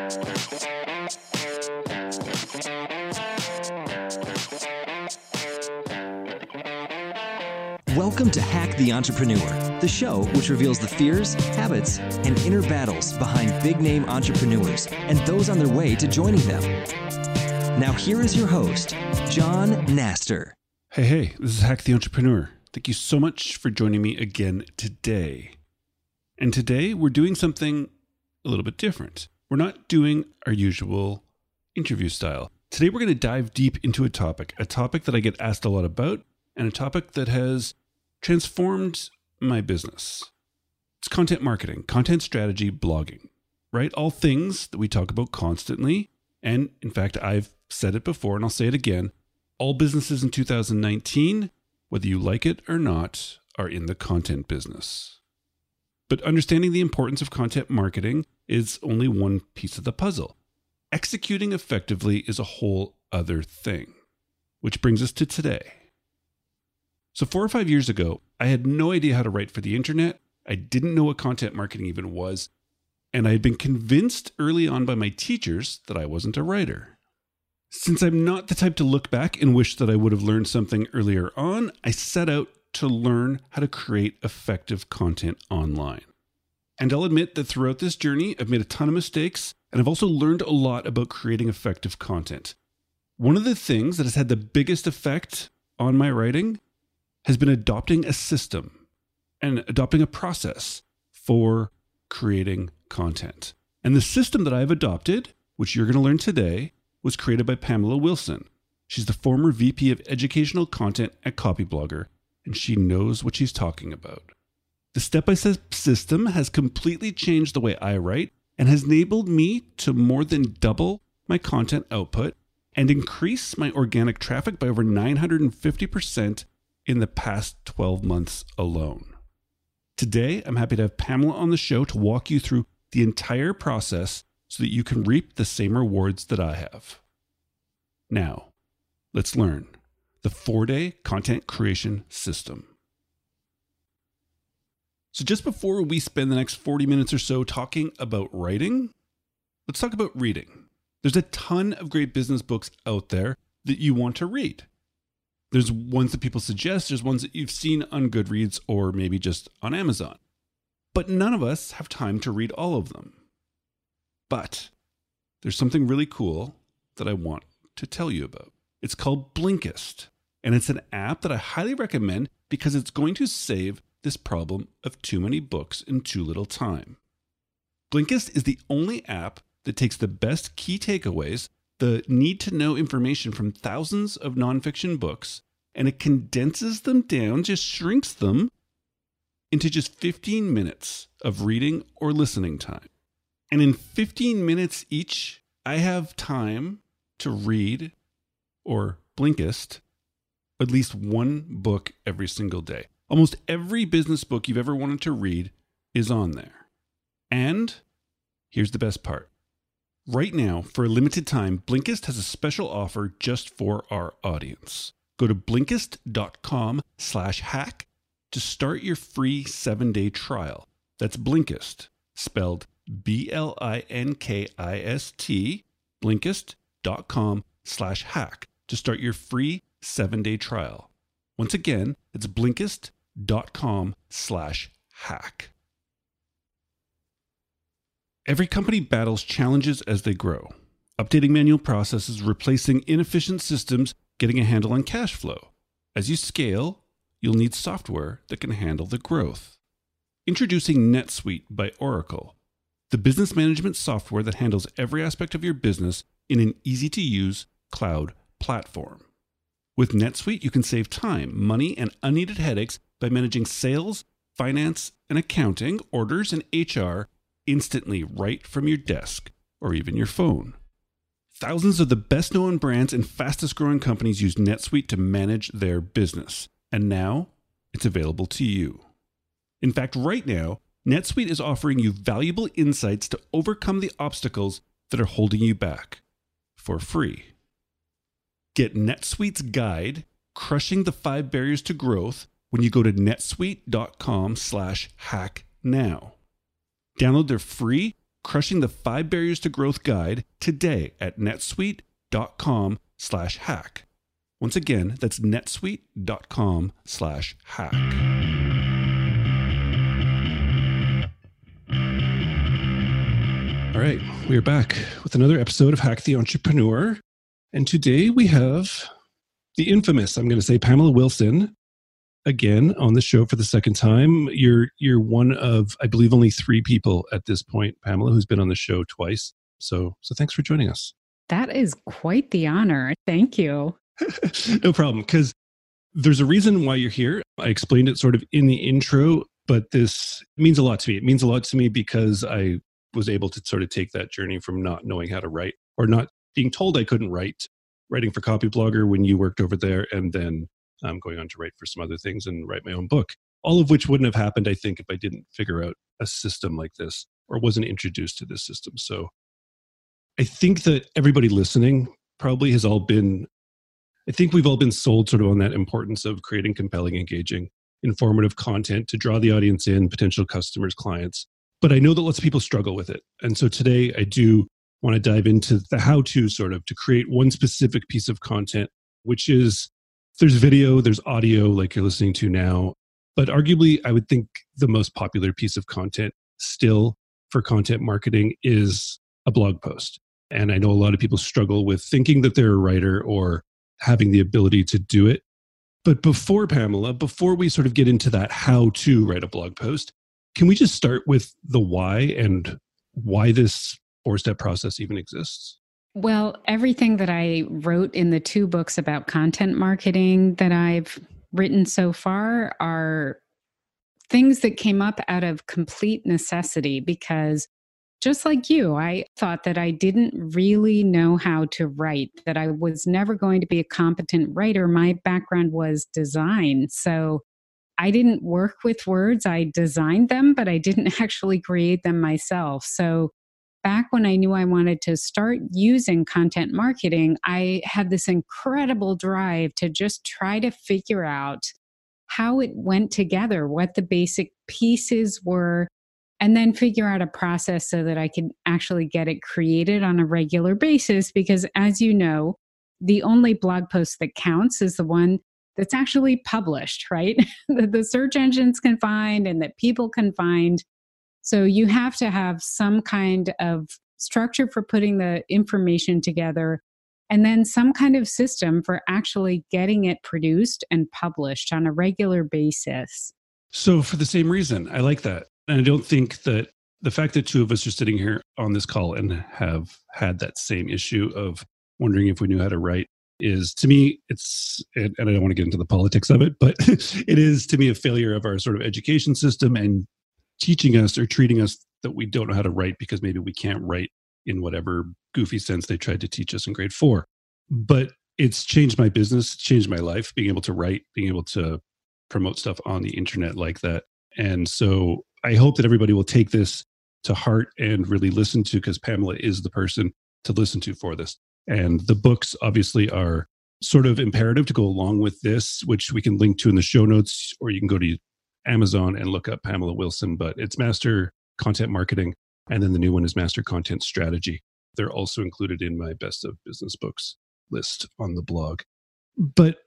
Welcome to Hack the Entrepreneur, the show which reveals the fears, habits, and inner battles behind big-name entrepreneurs and those on their way to joining them. Now here is your host, John Naster. Hey, this is Hack the Entrepreneur. Thank you so much for joining me again today. And today we're doing something a little bit different. We're not doing our usual interview style. Today we're going to dive deep into a topic that I get asked a lot about, and a topic that has transformed my business. It's content marketing, content strategy, blogging, right? All things that we talk about constantly. And in fact, I've said it before and I'll say it again. All businesses in 2019, whether you like it or not, are in the content business. But understanding the importance of content marketing is only one piece of the puzzle. Executing effectively is a whole other thing, which brings us to today. So 4 or 5 years ago, I had no idea how to write for the internet. I didn't know what content marketing even was. And I had been convinced early on by my teachers that I wasn't a writer. Since I'm not the type to look back and wish that I would have learned something earlier on, I set out to learn how to create effective content online. And I'll admit that throughout this journey, I've made a ton of mistakes, and I've also learned a lot about creating effective content. One of the things that has had the biggest effect on my writing has been adopting a system and adopting a process for creating content. And the system that I've adopted, which you're going to learn today, was created by Pamela Wilson. She's the former VP of Educational Content at Copyblogger, and she knows what she's talking about. The step-by-step system has completely changed the way I write and has enabled me to more than double my content output and increase my organic traffic by over 950% in the past 12 months alone. Today, I'm happy to have Pamela on the show to walk you through the entire process so that you can reap the same rewards that I have. Now, let's learn the 4-day content creation system. So just before we spend the next 40 minutes or so talking about writing, let's talk about reading. There's a ton of great business books out there that you want to read. There's ones that people suggest, there's ones that you've seen on Goodreads or maybe just on Amazon. But none of us have time to read all of them. But there's something really cool that I want to tell you about. It's called Blinkist, and it's an app that I highly recommend because it's going to save this problem of too many books in too little time. Blinkist is the only app that takes the best key takeaways, the need-to-know information from thousands of nonfiction books, and it condenses them down, just shrinks them into just 15 minutes of reading or listening time. And in 15 minutes each, I have time to read or Blinkist at least one book every single day. Almost every business book you've ever wanted to read is on there. And here's the best part. Right now, for a limited time, Blinkist has a special offer just for our audience. Go to Blinkist.com/hack to start your free 7-day trial. That's Blinkist, spelled Blinkist, Blinkist.com/hack to start your free 7-day trial. Once again, it's Blinkist.com/hack. Every company battles challenges as they grow. Updating manual processes, replacing inefficient systems, getting a handle on cash flow. As you scale, you'll need software that can handle the growth. Introducing NetSuite by Oracle, the business management software that handles every aspect of your business in an easy-to-use cloud platform. With NetSuite, you can save time, money, and unneeded headaches by managing sales, finance, and accounting, orders, and HR instantly right from your desk or even your phone. Thousands of the best-known brands and fastest-growing companies use NetSuite to manage their business, and now it's available to you. In fact, right now, NetSuite is offering you valuable insights to overcome the obstacles that are holding you back for free. Get NetSuite's guide, Crushing the 5 Barriers to Growth, when you go to netsuite.com/hack now. Download their free Crushing the 5 Barriers to Growth guide today at netsuite.com/hack. Once again, that's netsuite.com/hack. All right, we are back with another episode of Hack the Entrepreneur. And today we have the infamous, I'm going to say, Pamela Wilson, again on the show for the second time. You're one of, I believe, only 3 people at this point, Pamela, who's been on the show twice. So thanks for joining us. That is quite the honor. Thank you. No problem, because there's a reason why you're here. I explained it sort of in the intro, but this means a lot to me. It means a lot to me because I was able to sort of take that journey from not knowing how to write or not being told I couldn't write, writing for Copyblogger when you worked over there, and then going on to write for some other things and write my own book. All of which wouldn't have happened, I think, if I didn't figure out a system like this or wasn't introduced to this system. So I think that everybody listening probably has all been, I think we've all been sold sort of on that importance of creating compelling, engaging, informative content to draw the audience in, potential customers, clients. But I know that lots of people struggle with it. And so today I do want to dive into the how-to sort of to create one specific piece of content, which is there's video, there's audio like you're listening to now. But arguably, I would think the most popular piece of content still for content marketing is a blog post. And I know a lot of people struggle with thinking that they're a writer or having the ability to do it. But before, Pamela, before we sort of get into that how to write a blog post, can we just start with the why and why this 4-step process even exists? Well, everything that I wrote in the 2 books about content marketing that I've written so far are things that came up out of complete necessity because just like you, I thought that I didn't really know how to write, that I was never going to be a competent writer. My background was design. So I didn't work with words. I designed them, but I didn't actually create them myself. So back when I knew I wanted to start using content marketing, I had this incredible drive to just try to figure out how it went together, what the basic pieces were, and then figure out a process so that I could actually get it created on a regular basis. Because as you know, the only blog post that counts is the one that's actually published, right? That the search engines can find and that people can find. So you have to have some kind of structure for putting the information together and then some kind of system for actually getting it produced and published on a regular basis. So for the same reason, I like that. And I don't think that the fact that 2 of us are sitting here on this call and have had that same issue of wondering if we knew how to write is, to me, it's, and I don't want to get into the politics of it, but it is to me a failure of our sort of education system and teaching us or treating us that we don't know how to write because maybe we can't write in whatever goofy sense they tried to teach us in grade 4. But it's changed my business, changed my life, being able to write, being able to promote stuff on the internet like that. And so I hope that everybody will take this to heart and really listen to, because Pamela is the person to listen to for this. And the books obviously are sort of imperative to go along with this, which we can link to in the show notes, or you can go to Amazon and look up Pamela Wilson, but it's Master Content Marketing. And then the new one is Master Content Strategy. They're also included in my Best of Business Books list on the blog. But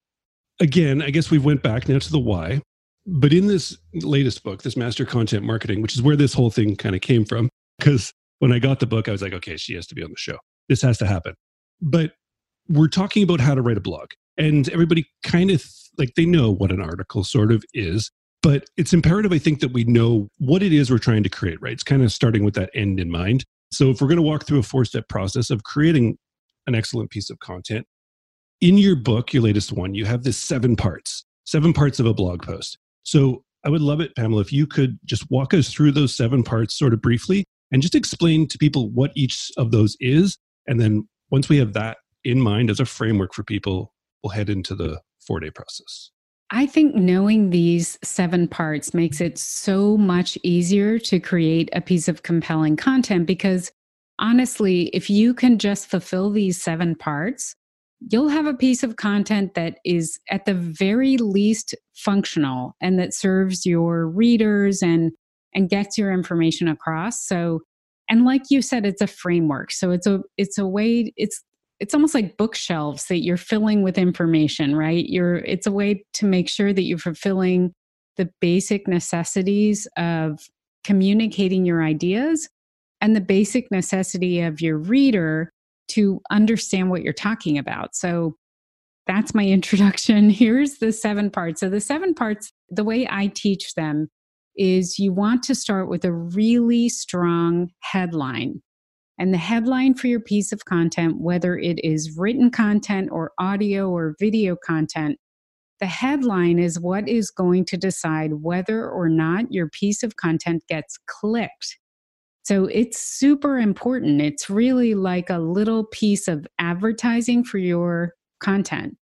again, I guess we went back now to the why. But in this latest book, this Master Content Marketing, which is where this whole thing kind of came from, because when I got the book, I was like, okay, she has to be on the show. This has to happen. But we're talking about how to write a blog. And everybody kind of like they know what an article sort of is. But it's imperative, I think, that we know what it is we're trying to create, right? It's kind of starting with that end in mind. So if we're going to walk through a 4-step process of creating an excellent piece of content, in your book, your latest one, you have this 7 parts of a blog post. So I would love it, Pamela, if you could just walk us through those 7 parts sort of briefly and just explain to people what each of those is. And then once we have that in mind as a framework for people, we'll head into the 4-day process. I think knowing these 7 parts makes it so much easier to create a piece of compelling content because honestly, if you can just fulfill these 7 parts, you'll have a piece of content that is at the very least functional and that serves your readers and gets your information across. So And like you said, it's a framework. So it's a way, it's almost like bookshelves that you're filling with information, right? It's a way to make sure that you're fulfilling the basic necessities of communicating your ideas and the basic necessity of your reader to understand what you're talking about. So that's my introduction. Here's the 7 parts. So the 7 parts, the way I teach them is you want to start with a really strong headline. And the headline for your piece of content, whether it is written content or audio or video content, the headline is what is going to decide whether or not your piece of content gets clicked. So it's super important. It's really like a little piece of advertising for your content.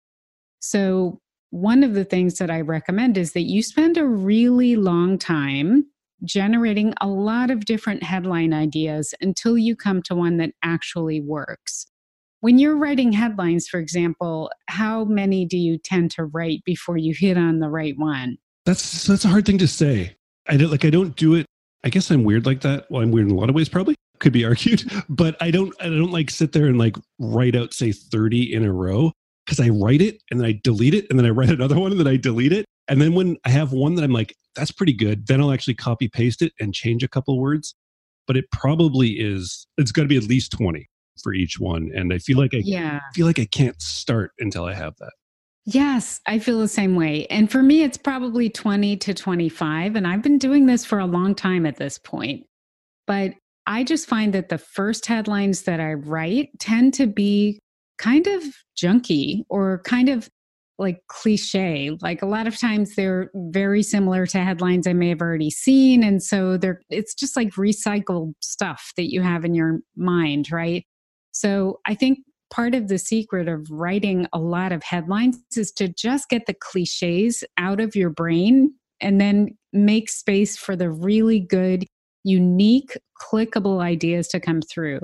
So one of the things that I recommend is that you spend a really long time generating a lot of different headline ideas until you come to one that actually works. When you're writing headlines, for example, how many do you tend to write before you hit on the right one? That's a hard thing to say. I don't do it. I guess I'm weird like that. Well, I'm weird in a lot of ways, probably could be argued, but I don't like sit there and like write out, say, 30 in a row, because I write it and then I delete it and then I write another one and then I delete it. And then when I have one that I'm like, that's pretty good, then I'll actually copy paste it and change a couple words. But it's got to be at least 20 for each one. And I feel like I can't start until I have that. Yes, I feel the same way. And for me, it's probably 20 to 25. And I've been doing this for a long time at this point. But I just find that the first headlines that I write tend to be kind of junky or kind of like cliche. Like a lot of times they're very similar to headlines I may have already seen. And so it's just like recycled stuff that you have in your mind, right? So I think part of the secret of writing a lot of headlines is to just get the cliches out of your brain and then make space for the really good, unique, clickable ideas to come through.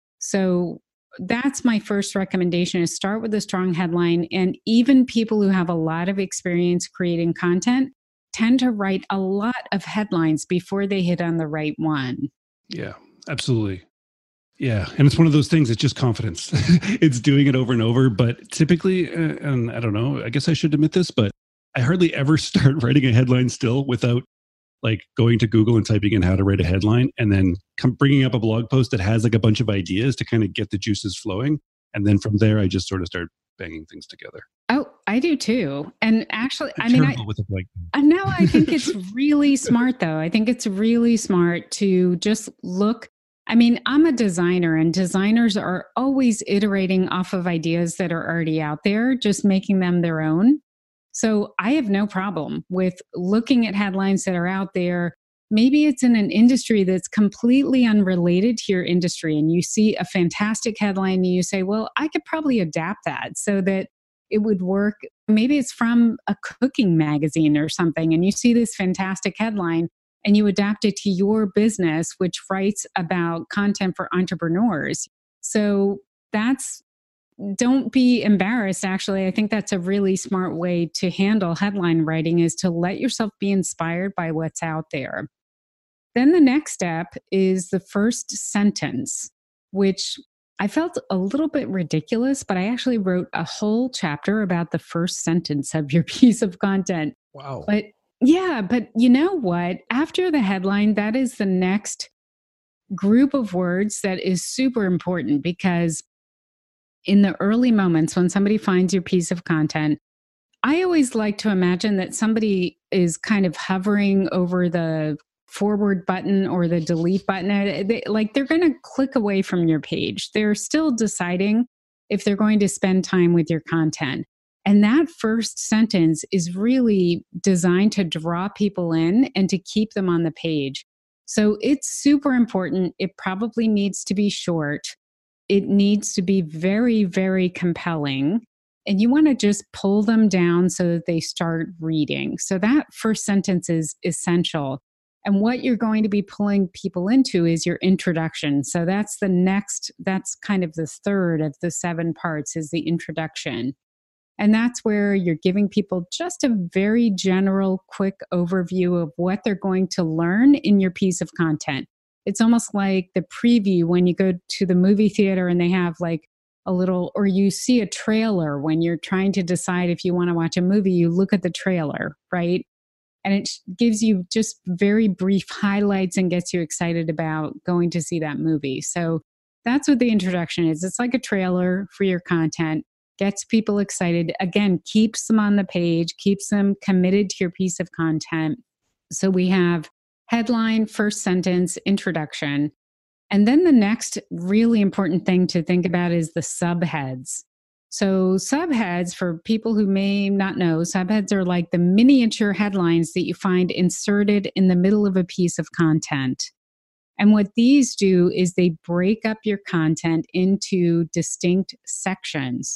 So that's my first recommendation, is start with a strong headline. And even people who have a lot of experience creating content tend to write a lot of headlines before they hit on the right one. Yeah, absolutely. Yeah. And it's one of those things, it's just confidence. It's doing it over and over. But typically, and I don't know, I guess I should admit this, but I hardly ever start writing a headline still without like going to Google and typing in how to write a headline and then bringing up a blog post that has like a bunch of ideas to kind of get the juices flowing. And then from there, I just sort of start banging things together. Oh, I do too. And actually, now I think it's really smart though. I think it's really smart to just look. I mean, I'm a designer and designers are always iterating off of ideas that are already out there, just making them their own. So I have no problem with looking at headlines that are out there. Maybe it's in an industry that's completely unrelated to your industry, and you see a fantastic headline and you say, well, I could probably adapt that so that it would work. Maybe it's from a cooking magazine or something, and you see this fantastic headline and you adapt it to your business, which writes about content for entrepreneurs. So don't be embarrassed. Actually, I think that's a really smart way to handle headline writing, is to let yourself be inspired by what's out there. Then the next step is the first sentence, which I felt a little bit ridiculous, but I actually wrote a whole chapter about the first sentence of your piece of content. Wow. But you know what? After the headline, that is the next group of words that is super important, because in the early moments when somebody finds your piece of content, I always like to imagine that somebody is kind of hovering over the forward button or the delete button. They're going to click away from your page. They're still deciding if they're going to spend time with your content. And that first sentence is really designed to draw people in and to keep them on the page. So it's super important. It probably needs to be short. It needs to be very, very compelling. And you want to just pull them down so that they start reading. So that first sentence is essential. And what you're going to be pulling people into is your introduction. So that's kind of the third of the 7 parts, is the introduction. And that's where you're giving people just a very general, quick overview of what they're going to learn in your piece of content. It's almost like the preview when you go to the movie theater and they have like a little, or you see a trailer when you're trying to decide if you want to watch a movie, you look at the trailer, right? And it gives you just very brief highlights and gets you excited about going to see that movie. So that's what the introduction is. It's like a trailer for your content, gets people excited. Again, keeps them on the page, keeps them committed to your piece of content. So we have headline, first sentence, introduction. And then the next really important thing to think about is the subheads. So subheads, for people who may not know, subheads are like the miniature headlines that you find inserted in the middle of a piece of content. And what these do is they break up your content into distinct sections.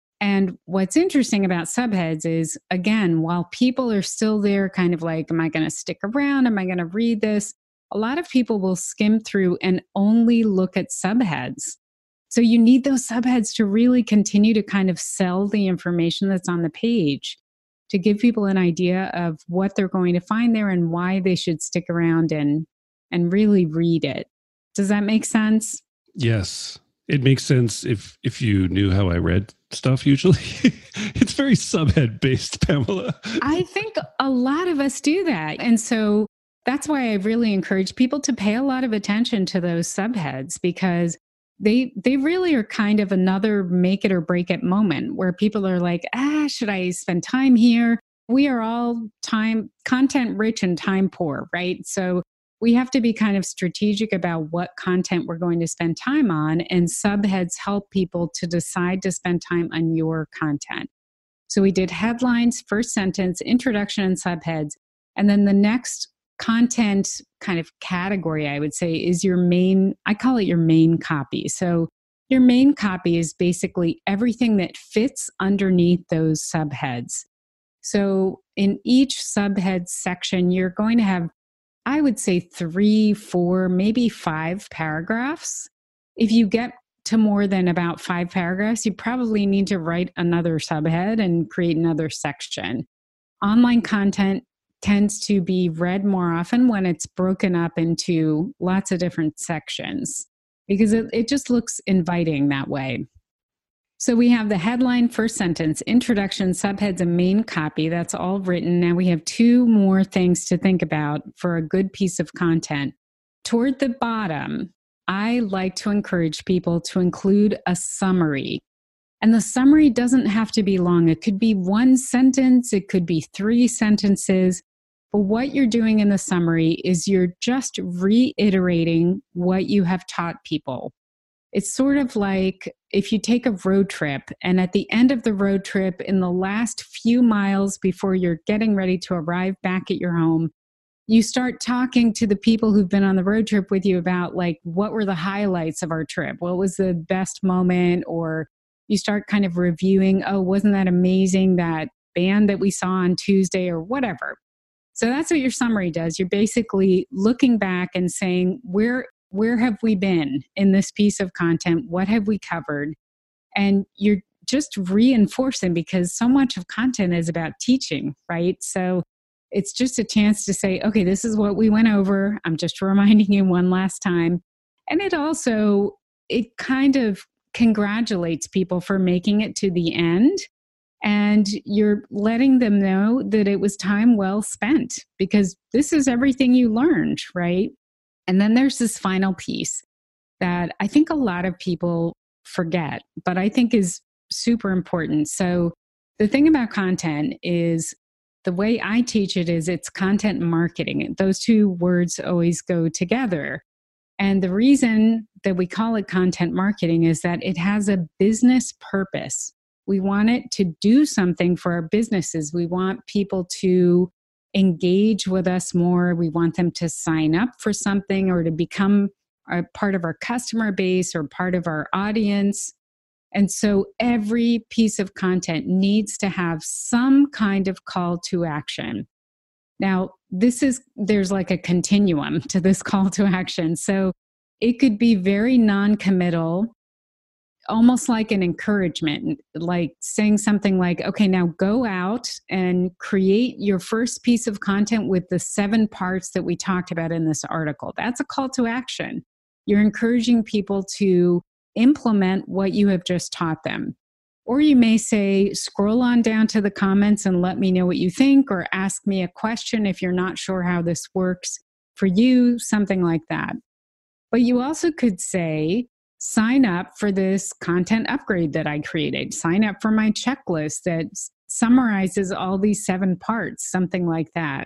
And what's interesting about subheads is, again, while people are still there kind of like, am I going to stick around? Am I going to read this? A lot of people will skim through and only look at subheads. So you need those subheads to really continue to kind of sell the information that's on the page, to give people an idea of what they're going to find there and why they should stick around and really read it. Does that make sense? Yes. It makes sense if you knew how I read stuff usually. It's very subhead based, Pamela. I think a lot of us do that. And so that's why I really encourage people to pay a lot of attention to those subheads, because they really are kind of another make it or break it moment where people are like, should I spend time here? We are all content rich and time poor, right? So we have to be kind of strategic about what content we're going to spend time on, and subheads help people to decide to spend time on your content. So we did headlines, first sentence, introduction, and subheads. And then the next content kind of category, I would say, is your main, I call it your main copy. So your main copy is basically everything that fits underneath those subheads. So in each subhead section, you're going to have, I would say, 3, 4, maybe 5 paragraphs. If you get to more than about 5 paragraphs, you probably need to write another subhead and create another section. Online content tends to be read more often when it's broken up into lots of different sections, because it just looks inviting that way. So we have the headline, first sentence, introduction, subheads, and main copy. That's all written. Now we have 2 more things to think about for a good piece of content. Toward the bottom, I like to encourage people to include a summary. And the summary doesn't have to be long. It could be 1 sentence. It could be 3 sentences. But what you're doing in the summary is you're just reiterating what you have taught people. It's sort of like if you take a road trip, and at the end of the road trip, in the last few miles before you're getting ready to arrive back at your home, you start talking to the people who've been on the road trip with you about, like, what were the highlights of our trip? What was the best moment? Or you start kind of reviewing, oh, wasn't that amazing, that band that we saw on Tuesday, or whatever. So that's what your summary does. You're basically looking back and saying, where have we been in this piece of content? What have we covered? And you're just reinforcing, because so much of content is about teaching, right? So it's just a chance to say, okay, this is what we went over. I'm just reminding you one last time. And it kind of congratulates people for making it to the end. And you're letting them know that it was time well spent, because this is everything you learned, right? And then there's this final piece that I think a lot of people forget, but I think is super important. So the thing about content is, the way I teach it is it's content marketing. Those 2 words always go together. And the reason that we call it content marketing is that it has a business purpose. We want it to do something for our businesses. We want people to engage with us more. We want them to sign up for something, or to become a part of our customer base or part of our audience. And so every piece of content needs to have some kind of call to action. Now, there's like a continuum to this call to action. So it could be very non-committal. almost like an encouragement, like saying something like, okay, now go out and create your first piece of content with the 7 parts that we talked about in this article. That's a call to action. You're encouraging people to implement what you have just taught them. Or you may say, scroll on down to the comments and let me know what you think, or ask me a question if you're not sure how this works for you, something like that. But you also could say, sign up for this content upgrade that I created. Sign up for my checklist that summarizes all these 7 parts, something like that.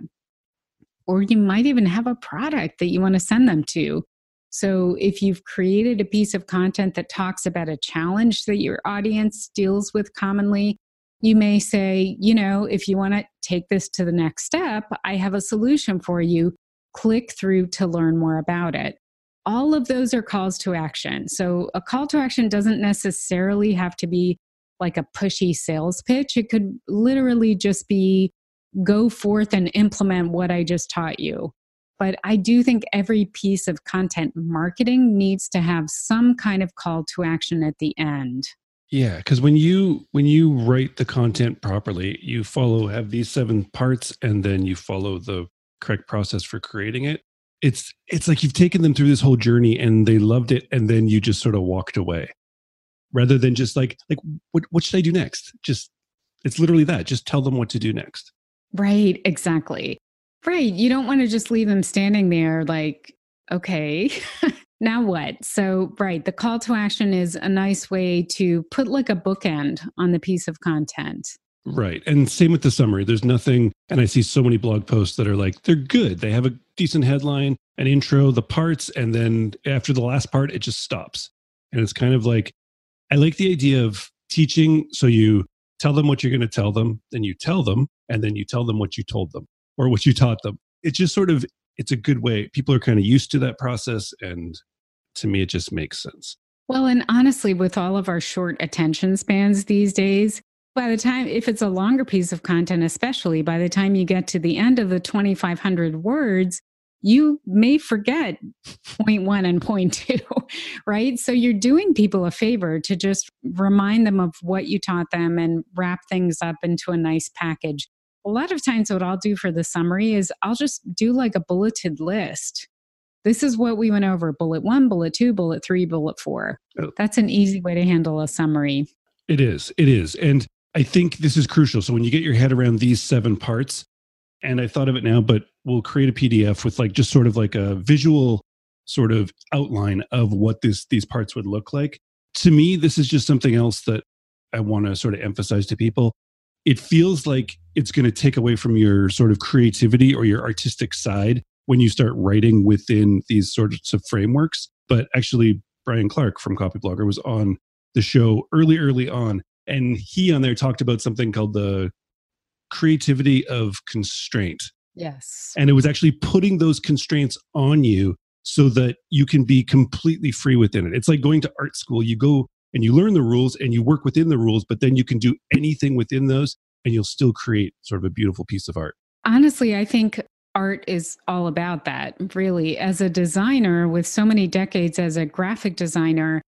Or you might even have a product that you want to send them to. So if you've created a piece of content that talks about a challenge that your audience deals with commonly, you may say, if you want to take this to the next step, I have a solution for you. Click through to learn more about it. All of those are calls to action. So a call to action doesn't necessarily have to be like a pushy sales pitch. It could literally just be, go forth and implement what I just taught you. But I do think every piece of content marketing needs to have some kind of call to action at the end. Yeah, because when you write the content properly, you have these 7 parts, and then you follow the correct process for creating it. It's like you've taken them through this whole journey and they loved it, and then you just sort of walked away, rather than just like what should I do next? It's literally that. Just tell them what to do next. Right, exactly. Right. You don't want to just leave them standing there like, okay, now what? So, right, the call to action is a nice way to put like a bookend on the piece of content. Right. And same with the summary. There's nothing, and I see so many blog posts that are like, they're good. They have a decent headline, an intro, the parts, and then after the last part, it just stops. And it's kind of like, I like the idea of teaching. So you tell them what you're going to tell them, then you tell them, and then you tell them what you told them or what you taught them. It's just sort of, it's a good way. People are kind of used to that process. And to me, it just makes sense. Well, and honestly, with all of our short attention spans these days, by the time, if it's a longer piece of content, especially by the time you get to the end of the 2,500 words, you may forget point 1 and point 2, right? So you're doing people a favor to just remind them of what you taught them and wrap things up into a nice package. A lot of times what I'll do for the summary is I'll just do like a bulleted list. This is what we went over: bullet 1, bullet 2, bullet 3, bullet 4. Oh. That's an easy way to handle a summary. It is. And I think this is crucial. So when you get your head around these 7 parts, and I thought of it now, but we'll create a PDF with like just sort of like a visual sort of outline of what these parts would look like. To me, this is just something else that I want to sort of emphasize to people. It feels like it's going to take away from your sort of creativity or your artistic side when you start writing within these sorts of frameworks. But actually, Brian Clark from Copyblogger was on the show early on. And he on there talked about something called the creativity of constraint. Yes. And it was actually putting those constraints on you so that you can be completely free within it. It's like going to art school. You go and you learn the rules and you work within the rules, but then you can do anything within those and you'll still create sort of a beautiful piece of art. Honestly, I think art is all about that, really. As a designer with so many decades as a graphic designer,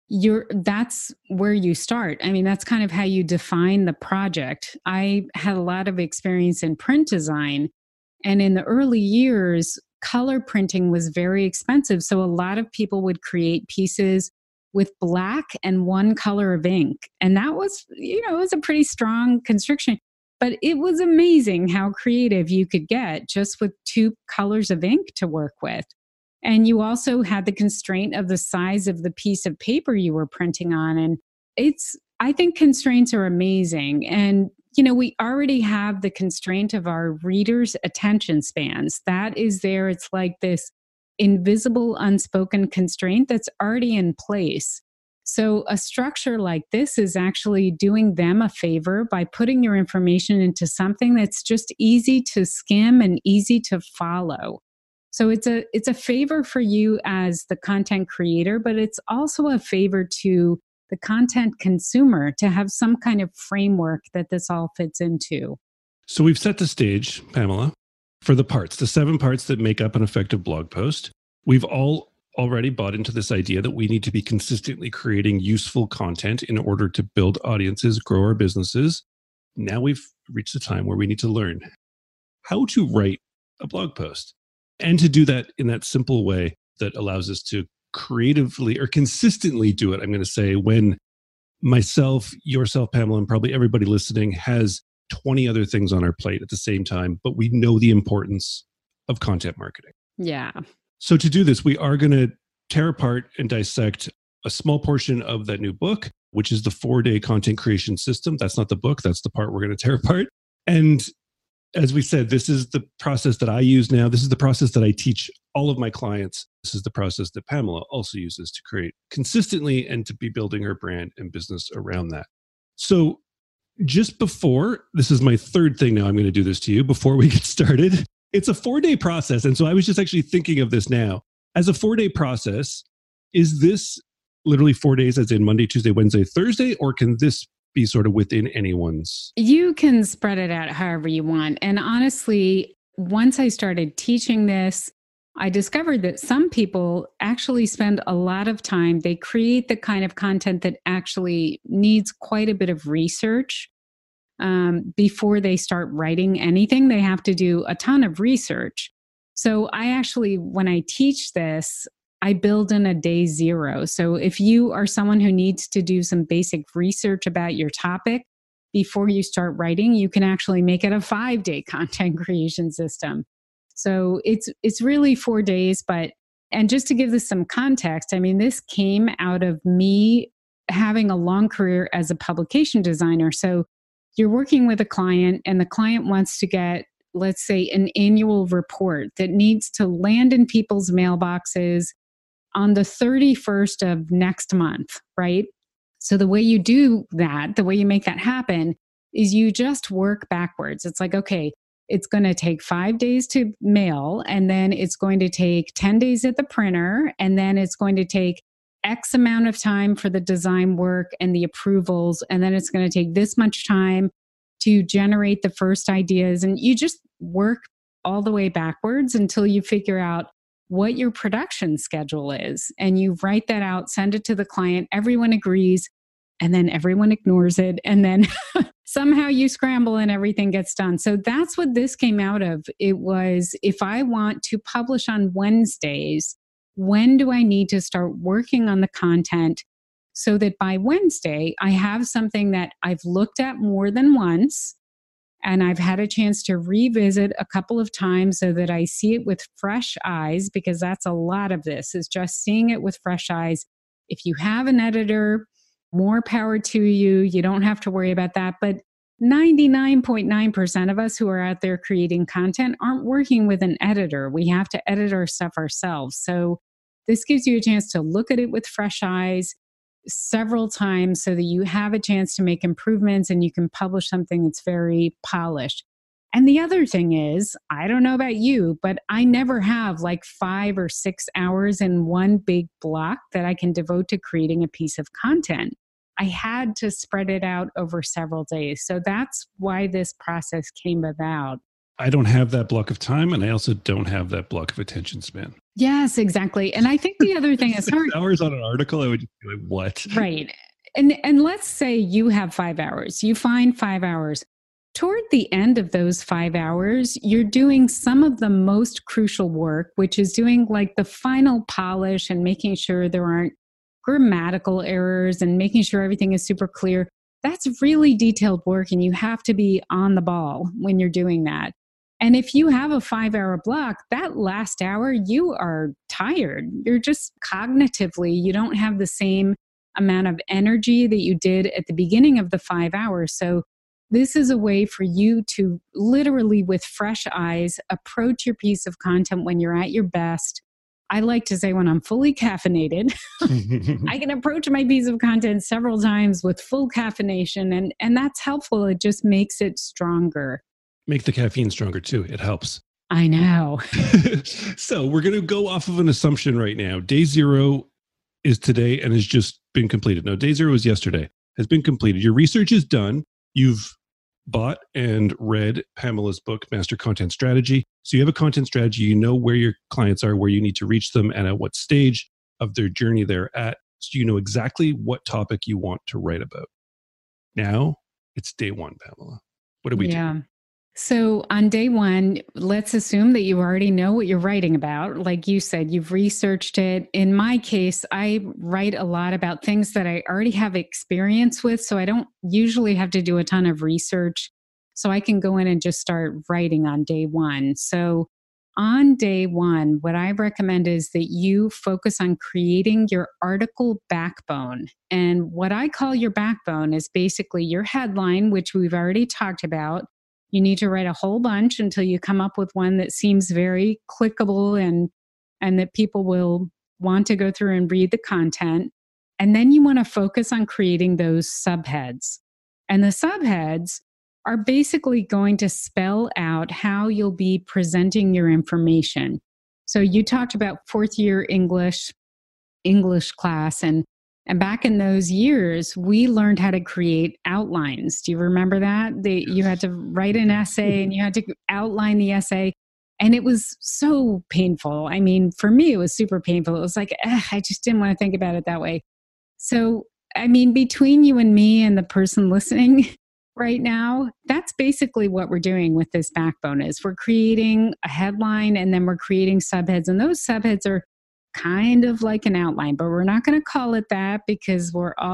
that's where you start. I mean, that's kind of how you define the project. I had a lot of experience in print design, and in the early years, color printing was very expensive. So a lot of people would create pieces with black and 1 color of ink. And that was, it was a pretty strong constriction, but it was amazing how creative you could get just with 2 colors of ink to work with. And you also had the constraint of the size of the piece of paper you were printing on. And I think constraints are amazing. And, we already have the constraint of our readers' attention spans. That is there. It's like this invisible, unspoken constraint that's already in place. So a structure like this is actually doing them a favor by putting your information into something that's just easy to skim and easy to follow. So it's a favor for you as the content creator, but it's also a favor to the content consumer to have some kind of framework that this all fits into. So we've set the stage, Pamela, for the 7 parts that make up an effective blog post. We've all already bought into this idea that we need to be consistently creating useful content in order to build audiences, grow our businesses. Now we've reached the time where we need to learn how to write a blog post and to do that in that simple way that allows us to creatively or consistently do it. I'm going to say when myself, yourself, Pamela, and probably everybody listening has 20 other things on our plate at the same time, but we know the importance of content marketing. Yeah. So to do this, we are going to tear apart and dissect a small portion of that new book, which is the 4-day content creation system. That's not the book. That's the part we're going to tear apart. And as we said, this is the process that I use now. This is the process that I teach all of my clients. This is the process that Pamela also uses to create consistently and to be building her brand and business around that. So just before, this is my third thing now I'm going to do this to you before we get started. It's a 4-day process. And so I was just actually thinking of this now. As a 4-day process, is this literally 4 days as in Monday, Tuesday, Wednesday, Thursday, or can this be sort of within anyone's? You can spread it out however you want. And honestly, once I started teaching this, I discovered that some people actually spend a lot of time. They create the kind of content that actually needs quite a bit of research. Before they start writing anything, they have to do a ton of research. So I actually, when I teach this, I build in a day 0. So if you are someone who needs to do some basic research about your topic before you start writing, you can actually make it a 5-day content creation system. So it's really 4 days, and just to give this some context, I mean, this came out of me having a long career as a publication designer. So you're working with a client and the client wants to get, let's say, an annual report that needs to land in people's mailboxes on the 31st of next month, right? So the way you do that, the way you make that happen is you just work backwards. It's like, okay, it's going to take 5 days to mail, and then it's going to take 10 days at the printer, and then it's going to take X amount of time for the design work and the approvals, and then it's going to take this much time to generate the first ideas. And you just work all the way backwards until you figure out what your production schedule is. And you write that out, send it to the client, everyone agrees, and then everyone ignores it. And then somehow you scramble and everything gets done. So that's what this came out of. It was, if I want to publish on Wednesdays, when do I need to start working on the content so that by Wednesday, I have something that I've looked at more than once and I've had a chance to revisit a couple of times so that I see it with fresh eyes, because that's a lot of this, is just seeing it with fresh eyes. If you have an editor, more power to you. You don't have to worry about that. But 99.9% of us who are out there creating content aren't working with an editor. We have to edit our stuff ourselves. So this gives you a chance to look at it with fresh eyes several times so that you have a chance to make improvements and you can publish something that's very polished. And the other thing is, I don't know about you, but I never have like 5 or 6 hours in one big block that I can devote to creating a piece of content. I had to spread it out over several days. So that's why this process came about. I don't have that block of time, and I also don't have that block of attention span. Yes, exactly. And I think the other thing is 6 hours on an article, I would just be like, what? Right. And let's say you have 5 hours. You find 5 hours. Toward the end of those 5 hours, you're doing some of the most crucial work, which is doing like the final polish and making sure there aren't grammatical errors and making sure everything is super clear. That's really detailed work, and you have to be on the ball when you're doing that. And if you have a 5-hour block, that last hour, you are tired. You're just cognitively, you don't have the same amount of energy that you did at the beginning of the 5 hours. So this is a way for you to literally, with fresh eyes, approach your piece of content when you're at your best. I like to say when I'm fully caffeinated, I can approach my piece of content several times with full caffeination, and that's helpful. It just makes it stronger. Make the caffeine stronger too. It helps. I know. So we're going to go off of an assumption right now. Day 0 is today and has just been completed. No, day 0 is yesterday, has been completed. Your research is done. You've bought and read Pamela's book, Master Content Strategy. So you have a content strategy, you know where your clients are, where you need to reach them, and at what stage of their journey they're at. So you know exactly what topic you want to write about. Now it's day one, Pamela. What do we do? So on day one, let's assume that you already know what you're writing about. Like you said, you've researched it. In my case, I write a lot about things that I already have experience with. So I don't usually have to do a ton of research. So I can go in and just start writing on day one. So on day one, what I recommend is that you focus on creating your article backbone. And what I call your backbone is basically your headline, which we've already talked about. You need to write a whole bunch until you come up with one that seems very clickable and that people will want to go through and read the content. And then you want to focus on creating those subheads. And the subheads are basically going to spell out how you'll be presenting your information. So you talked about fourth year English class, and back in those years, we learned how to create outlines. Do you remember that? You had to write an essay and you had to outline the essay. And it was so painful. I mean, for me, it was super painful. It was like, I just didn't want to think about it that way. So, I mean, between you and me and the person listening right now, that's basically what we're doing with this backbone is we're creating a headline and then we're creating subheads. And those subheads are kind of like an outline, but we're not going to call it that because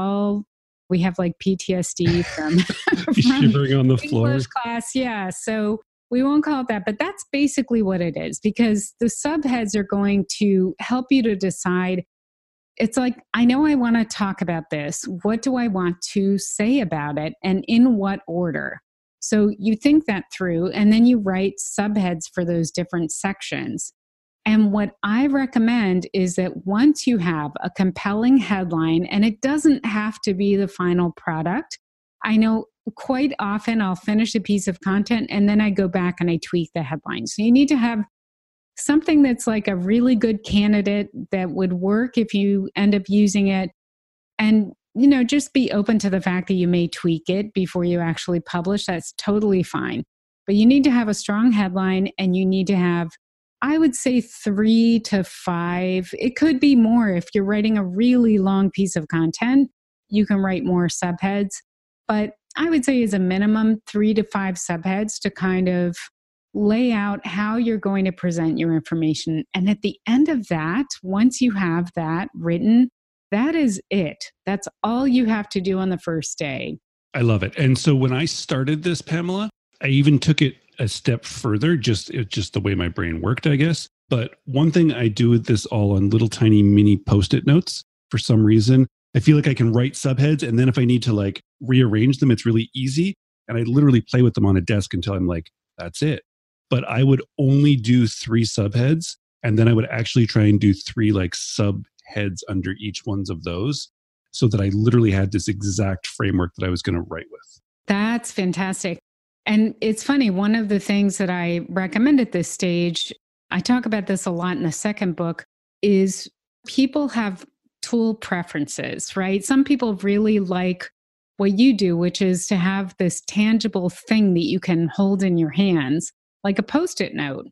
we have like PTSD from shivering on the floor English class. Yeah. So we won't call it that, but that's basically what it is because the subheads are going to help you to decide. It's like, I know I want to talk about this. What do I want to say about it and in what order? So you think that through and then you write subheads for those different sections. And what I recommend is that once you have a compelling headline, and it doesn't have to be the final product, I know quite often I'll finish a piece of content and then I go back and I tweak the headline. So you need to have something that's like a really good candidate that would work if you end up using it. And, just be open to the fact that you may tweak it before you actually publish. That's totally fine. But you need to have a strong headline and you need to have, I would say 3 to 5. It could be more. If you're writing a really long piece of content, you can write more subheads. But I would say as a minimum, 3 to 5 subheads to kind of lay out how you're going to present your information. And at the end of that, once you have that written, that is it. That's all you have to do on the first day. I love it. And so when I started this, Pamela, I even took it a step further, it's just the way my brain worked, I guess. But one thing I do with this all on little tiny mini Post-it notes, for some reason, I feel like I can write subheads. And then if I need to like rearrange them, it's really easy. And I literally play with them on a desk until I'm like, that's it. But I would only do 3 subheads. And then I would actually try and do 3 like subheads under each ones of those so that I literally had this exact framework that I was going to write with. That's fantastic. And it's funny, one of the things that I recommend at this stage, I talk about this a lot in the second book, is people have tool preferences, right? Some people really like what you do, which is to have this tangible thing that you can hold in your hands, like a Post-it note,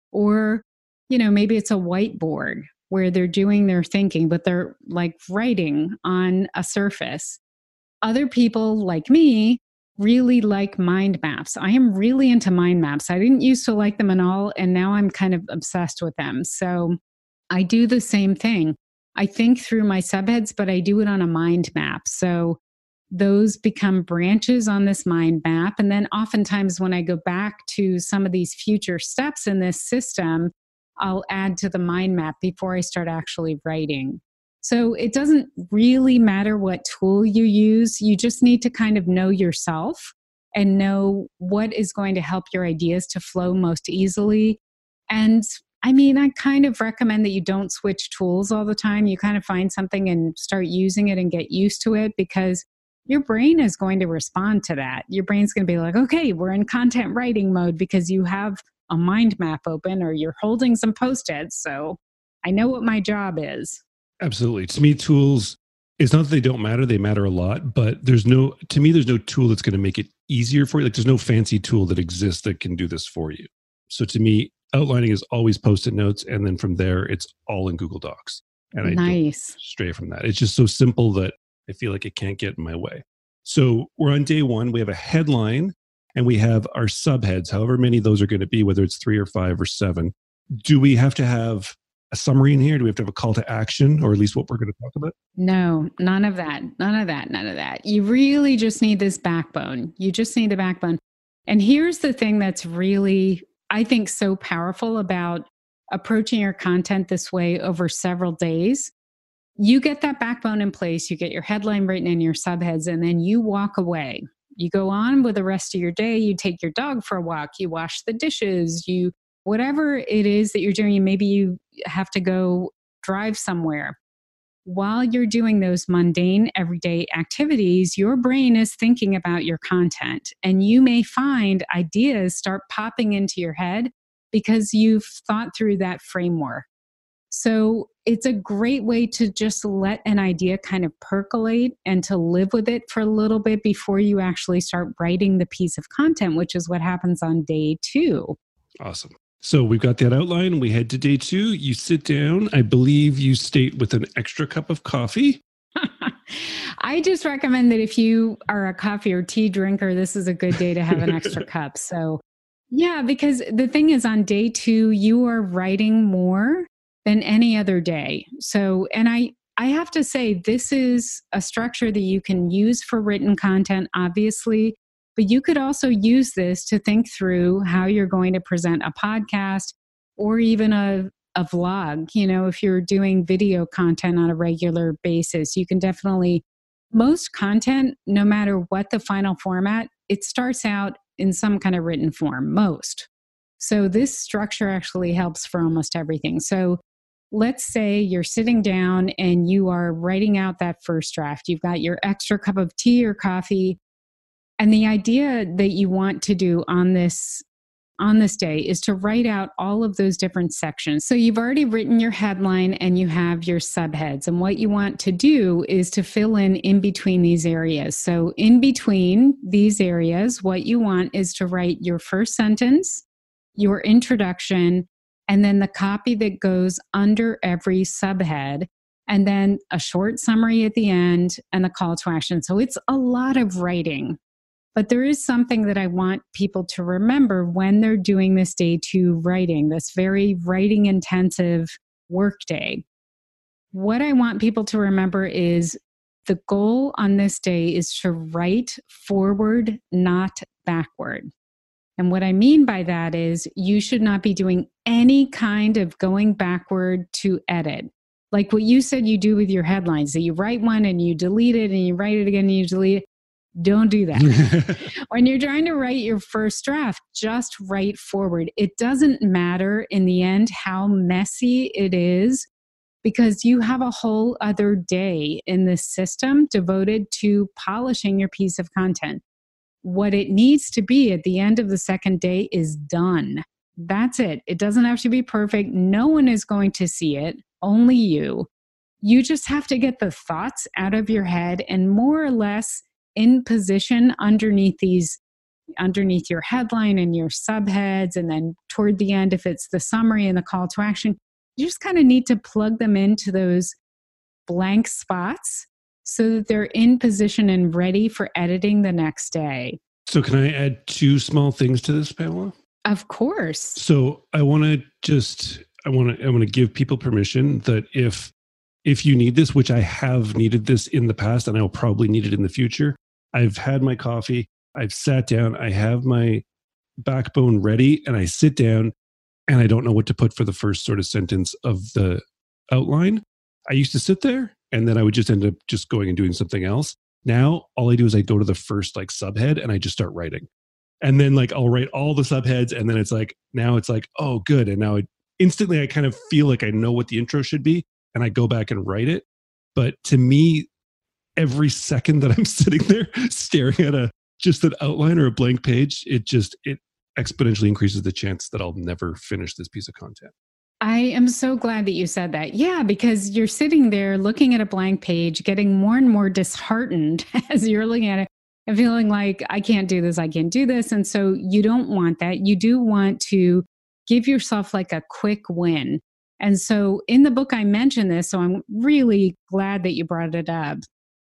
or, maybe it's a whiteboard where they're doing their thinking, but they're like writing on a surface. Other people like me really like mind maps. I am really into mind maps. I didn't used to like them at all, and now I'm kind of obsessed with them. So I do the same thing. I think through my subheads, but I do it on a mind map. So those become branches on this mind map. And then oftentimes when I go back to some of these future steps in this system, I'll add to the mind map before I start actually writing. So it doesn't really matter what tool you use. You just need to kind of know yourself and know what is going to help your ideas to flow most easily. And I kind of recommend that you don't switch tools all the time. You kind of find something and start using it and get used to it because your brain is going to respond to that. Your brain's going to be like, okay, we're in content writing mode because you have a mind map open or you're holding some Post-its. So I know what my job is. Absolutely. To me, tools It's not that they don't matter, they matter a lot, but there's no tool that's going to make it easier for you. Like there's no fancy tool that exists that can do this for you. So to me, outlining is always Post-it notes. And then from there, it's all in Google Docs. And I don't stray from that. It's just so simple that I feel like it can't get in my way. So we're on day one. We have a headline and we have our subheads, however many those are going to be, whether it's 3 or 5 or 7. Do we have to have a summary in here? Do we have to have a call to action, or at least what we're going to talk about? No, none of that. None of that. You really just need this backbone. You just need the backbone. And here's the thing that's really, I think, so powerful about approaching your content this way over several days. You get that backbone in place, you get your headline written in your subheads, and then you walk away. You go on with the rest of your day. You take your dog for a walk. You wash the dishes. Whatever it is that you're doing, maybe you have to go drive somewhere. While you're doing those mundane everyday activities, your brain is thinking about your content, and you may find ideas start popping into your head because you've thought through that framework. So it's a great way to just let an idea kind of percolate and to live with it for a little bit before you actually start writing the piece of content, which is what happens on day 2. Awesome. So we've got that outline. We head to day 2. You sit down. I believe you state with an extra cup of coffee. I just recommend that if you are a coffee or tea drinker, this is a good day to have an extra cup. So yeah, because the thing is on day 2, you are writing more than any other day. So, and I have to say, this is a structure that you can use for written content, obviously. But you could also use this to think through how you're going to present a podcast or even a vlog. You know, if you're doing video content on a regular basis, you can definitely, most content, no matter what the final format, it starts out in some kind of written form, most. So this structure actually helps for almost everything. So let's say you're sitting down and you are writing out that first draft. You've got your extra cup of tea or coffee. And the idea that you want to do on this day is to write out all of those different sections. So you've already written your headline and you have your subheads. And what you want to do is to fill in between these areas. So in between these areas, what you want is to write your first sentence, your introduction, and then the copy that goes under every subhead, and then a short summary at the end and the call to action. So it's a lot of writing. But there is something that I want people to remember when they're doing this day 2 writing, this very writing intensive work day. What I want people to remember is the goal on this day is to write forward, not backward. And what I mean by that is you should not be doing any kind of going backward to edit. Like what you said you do with your headlines, that you write one and you delete it and you write it again and you delete it. Don't do that. When you're trying to write your first draft, just write forward. It doesn't matter in the end how messy it is, because you have a whole other day in this system devoted to polishing your piece of content. What it needs to be at the end of the second day is done. That's it. It doesn't have to be perfect. No one is going to see it, only you. You just have to get the thoughts out of your head and more or less in position underneath your headline and your subheads. And then toward the end, if it's the summary and the call to action, you just kind of need to plug them into those blank spots so that they're in position and ready for editing the next day. So can I add 2 small things to this, Pamela? Of course. So I want to give people permission that if you need this, which I have needed this in the past and I will probably need it in the future, I've had my coffee, I've sat down, I have my backbone ready, and I sit down and I don't know what to put for the first sort of sentence of the outline. I used to sit there and then I would just end up just going and doing something else. Now, all I do is I go to the first like subhead and I just start writing. And then like I'll write all the subheads and then it's like, oh, good. And now instantly I kind of feel like I know what the intro should be and I go back and write it. But to me, every second that I'm sitting there staring at just an outline or a blank page, it exponentially increases the chance that I'll never finish this piece of content. I am so glad that you said that. Yeah, because you're sitting there looking at a blank page, getting more and more disheartened as you're looking at it and feeling like, I can't do this, I can't do this. And so you don't want that. You do want to give yourself like a quick win. And so in the book, I mentioned this. So I'm really glad that you brought it up.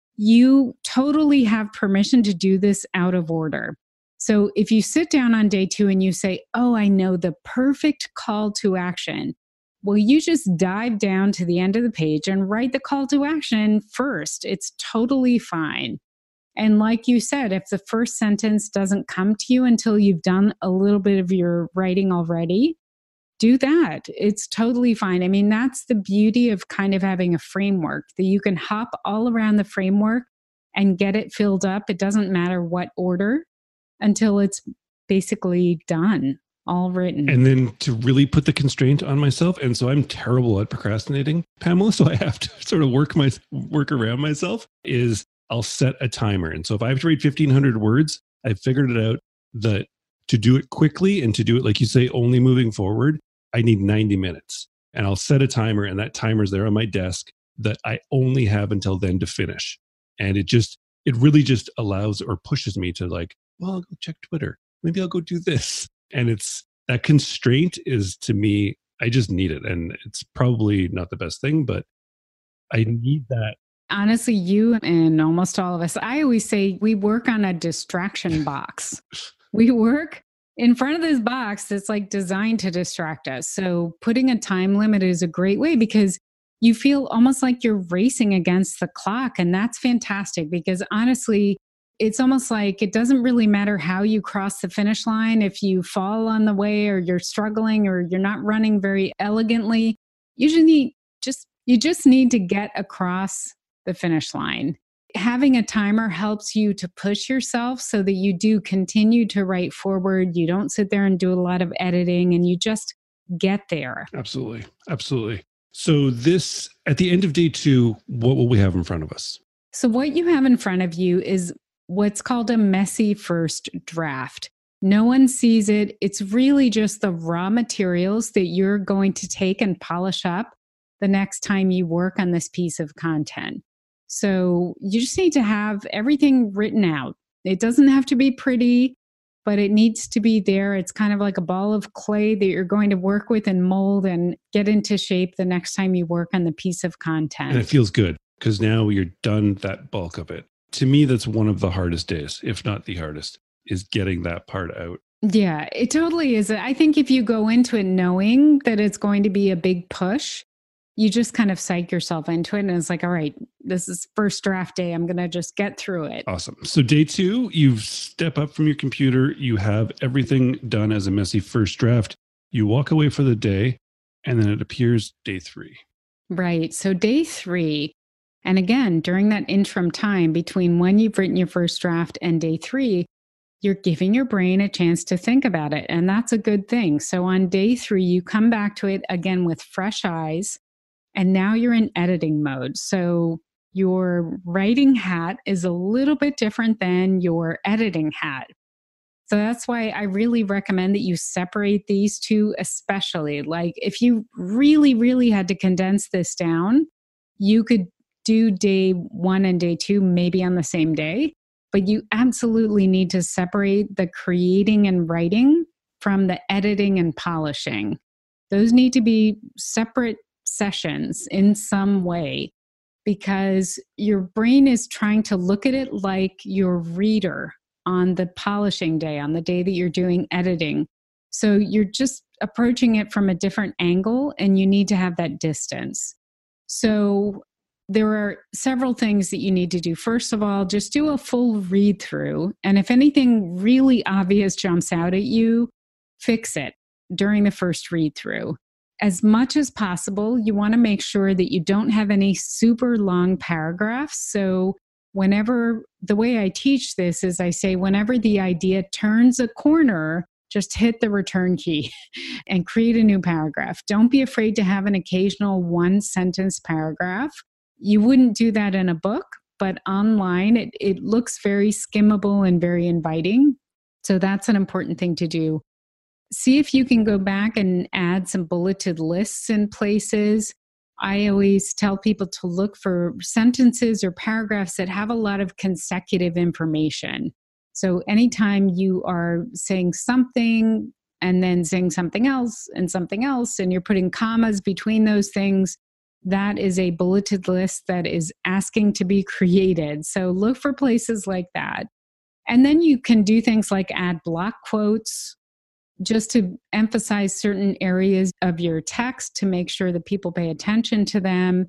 You totally have permission to do this out of order. So if you sit down on day 2 and you say, oh, I know the perfect call to action, well, you just dive down to the end of the page and write the call to action first. It's totally fine. And like you said, if the first sentence doesn't come to you until you've done a little bit of your writing already, do that. It's totally fine. I mean, that's the beauty of kind of having a framework that you can hop all around the framework and get it filled up. It doesn't matter what order until it's basically done, all written. And then to really put the constraint on myself. And so I'm terrible at procrastinating, Pamela. So I have to sort of work around myself is I'll set a timer. And so if I have to read 1,500 words, I've figured it out that to do it quickly and to do it, like you say, only moving forward, I need 90 minutes. And I'll set a timer, and that timer's there on my desk that I only have until then to finish. And it really just allows or pushes me to like, well, I'll go check Twitter. Maybe I'll go do this. And it's that constraint is, to me, I just need it. And it's probably not the best thing, but I need that. Honestly, you and almost all of us, I always say we work on a distraction box. We work in front of this box that's like designed to distract us. So putting a time limit is a great way because you feel almost like you're racing against the clock. And that's fantastic because honestly, it's almost like it doesn't really matter how you cross the finish line. If you fall on the way or you're struggling or you're not running very elegantly, you just need to get across the finish line. Having a timer helps you to push yourself so that you do continue to write forward. You don't sit there and do a lot of editing and you just get there. Absolutely. Absolutely. So this, at the end of day 2, what will we have in front of us? So what you have in front of you is what's called a messy first draft. No one sees it. It's really just the raw materials that you're going to take and polish up the next time you work on this piece of content. So you just need to have everything written out. It doesn't have to be pretty, but it needs to be there. It's kind of like a ball of clay that you're going to work with and mold and get into shape the next time you work on the piece of content. And it feels good because now you're done that bulk of it. To me, that's one of the hardest days, if not the hardest, is getting that part out. Yeah, it totally is. I think if you go into it knowing that it's going to be a big push, you just kind of psych yourself into it. And it's like, all right, this is first draft day. I'm going to just get through it. Awesome. So day 2, you step up from your computer. You have everything done as a messy first draft. You walk away for the day, and then it appears day 3. Right. So day 3, and again, during that interim time between when you've written your first draft and day 3, you're giving your brain a chance to think about it. And that's a good thing. So on day 3, you come back to it again with fresh eyes. And now you're in editing mode. So your writing hat is a little bit different than your editing hat. So that's why I really recommend that you separate these two, especially. Like if you really, really had to condense this down, you could do day 1 and day 2 maybe on the same day, but you absolutely need to separate the creating and writing from the editing and polishing. Those need to be separate sessions in some way because your brain is trying to look at it like your reader on the polishing day, on the day that you're doing editing. So you're just approaching it from a different angle and you need to have that distance. So there are several things that you need to do. First of all, just do a full read through. And if anything really obvious jumps out at you, fix it during the first read through. As much as possible, you want to make sure that you don't have any super long paragraphs. So whenever, the way I teach this is I say, whenever the idea turns a corner, just hit the return key and create a new paragraph. Don't be afraid to have an occasional 1-sentence paragraph. You wouldn't do that in a book, but online it looks very skimmable and very inviting. So that's an important thing to do. see if you can go back and add some bulleted lists in places. I always tell people to look for sentences or paragraphs that have a lot of consecutive information. So anytime you are saying something and then saying something else, and you're putting commas between those things, that is a bulleted list that is asking to be created. So look for places like that. And then you can do things like add block quotes just to emphasize certain areas of your text to make sure that people pay attention to them.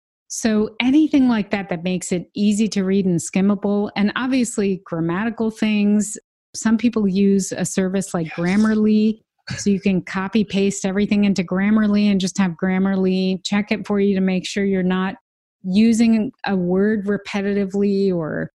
So anything like that that makes it easy to read and skimmable, and obviously grammatical things. Some people use a service like Grammarly, so you can copy paste everything into Grammarly and just have Grammarly check it for you to make sure you're not using a word repetitively, or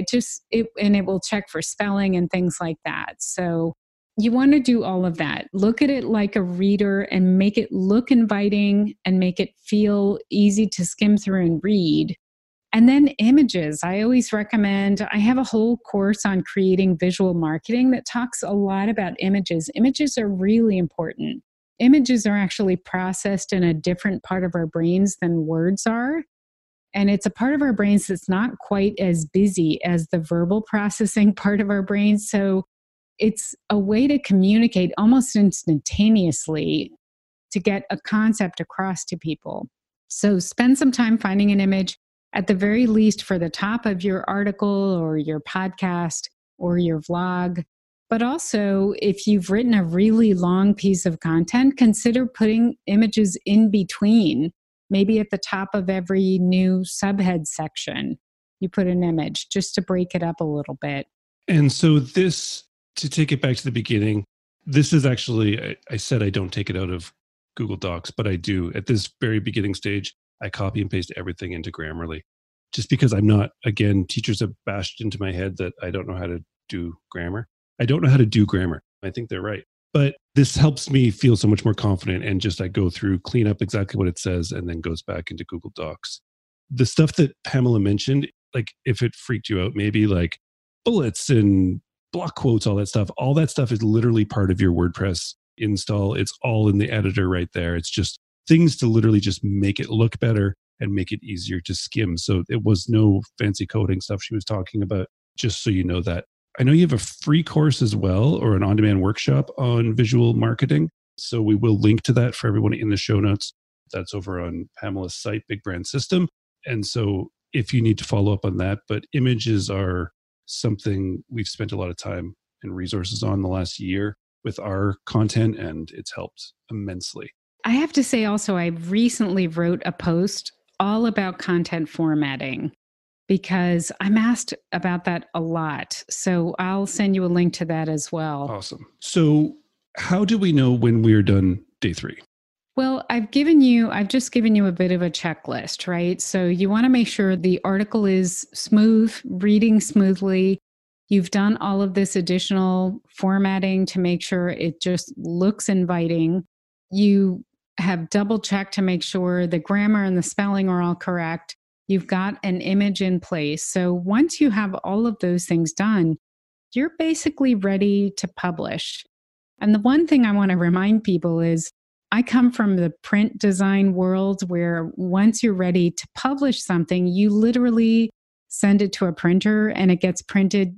and it will check for spelling and things like that. So you want to do all of that. Look at it like a reader and make it look inviting and make it feel easy to skim through and read. And then images. I always recommend, I have a whole course on creating visual marketing that talks a lot about images. Images are really important. Images are actually processed in a different part of our brains than words are. And it's a part of our brains that's not quite as busy as the verbal processing part of our brain. So it's a way to communicate almost instantaneously to get a concept across to people. So spend some time finding an image, at the very least for the top of your article or your podcast or your vlog. But also, if you've written a really long piece of content, consider putting images in between. Maybe at the top of every new subhead section, you put an image just to break it up a little bit. And so this, to take it back to the beginning, this is actually, I said I don't take it out of Google Docs, but I do. At this very beginning stage, I copy and paste everything into Grammarly. Just because I'm not, again, teachers have bashed into my head that I don't know how to do grammar. I don't know how to do grammar. I think they're right. But this helps me feel so much more confident, and just I go through, clean up exactly what it says, and then goes back into Google Docs. The stuff that Pamela mentioned, like if it freaked you out, maybe like bullets and block quotes, all that stuff is literally part of your WordPress install. It's all in the editor right there. It's just things to literally just make it look better and make it easier to skim. So it was no fancy coding stuff she was talking about, just so you know that. I know you have a free course as well, or an on-demand workshop on visual marketing. So we will link to that for everyone in the show notes. That's over on Pamela's site, Big Brand System. And so if you need to follow up on that, but images are something we've spent a lot of time and resources on the last year with our content, and it's helped immensely. I have to say also, I recently wrote a post all about content formatting because I'm asked about that a lot. So I'll send you a link to that as well. Awesome. So how do we know when we're done day 3? Well, I've just given you a bit of a checklist, right? So you want to make sure the article is smooth, reading smoothly. You've done all of this additional formatting to make sure it just looks inviting. You have double checked to make sure the grammar and the spelling are all correct. You've got an image in place. So once you have all of those things done, you're basically ready to publish. And the one thing I want to remind people is I come from the print design world, where once you're ready to publish something, you literally send it to a printer and it gets printed.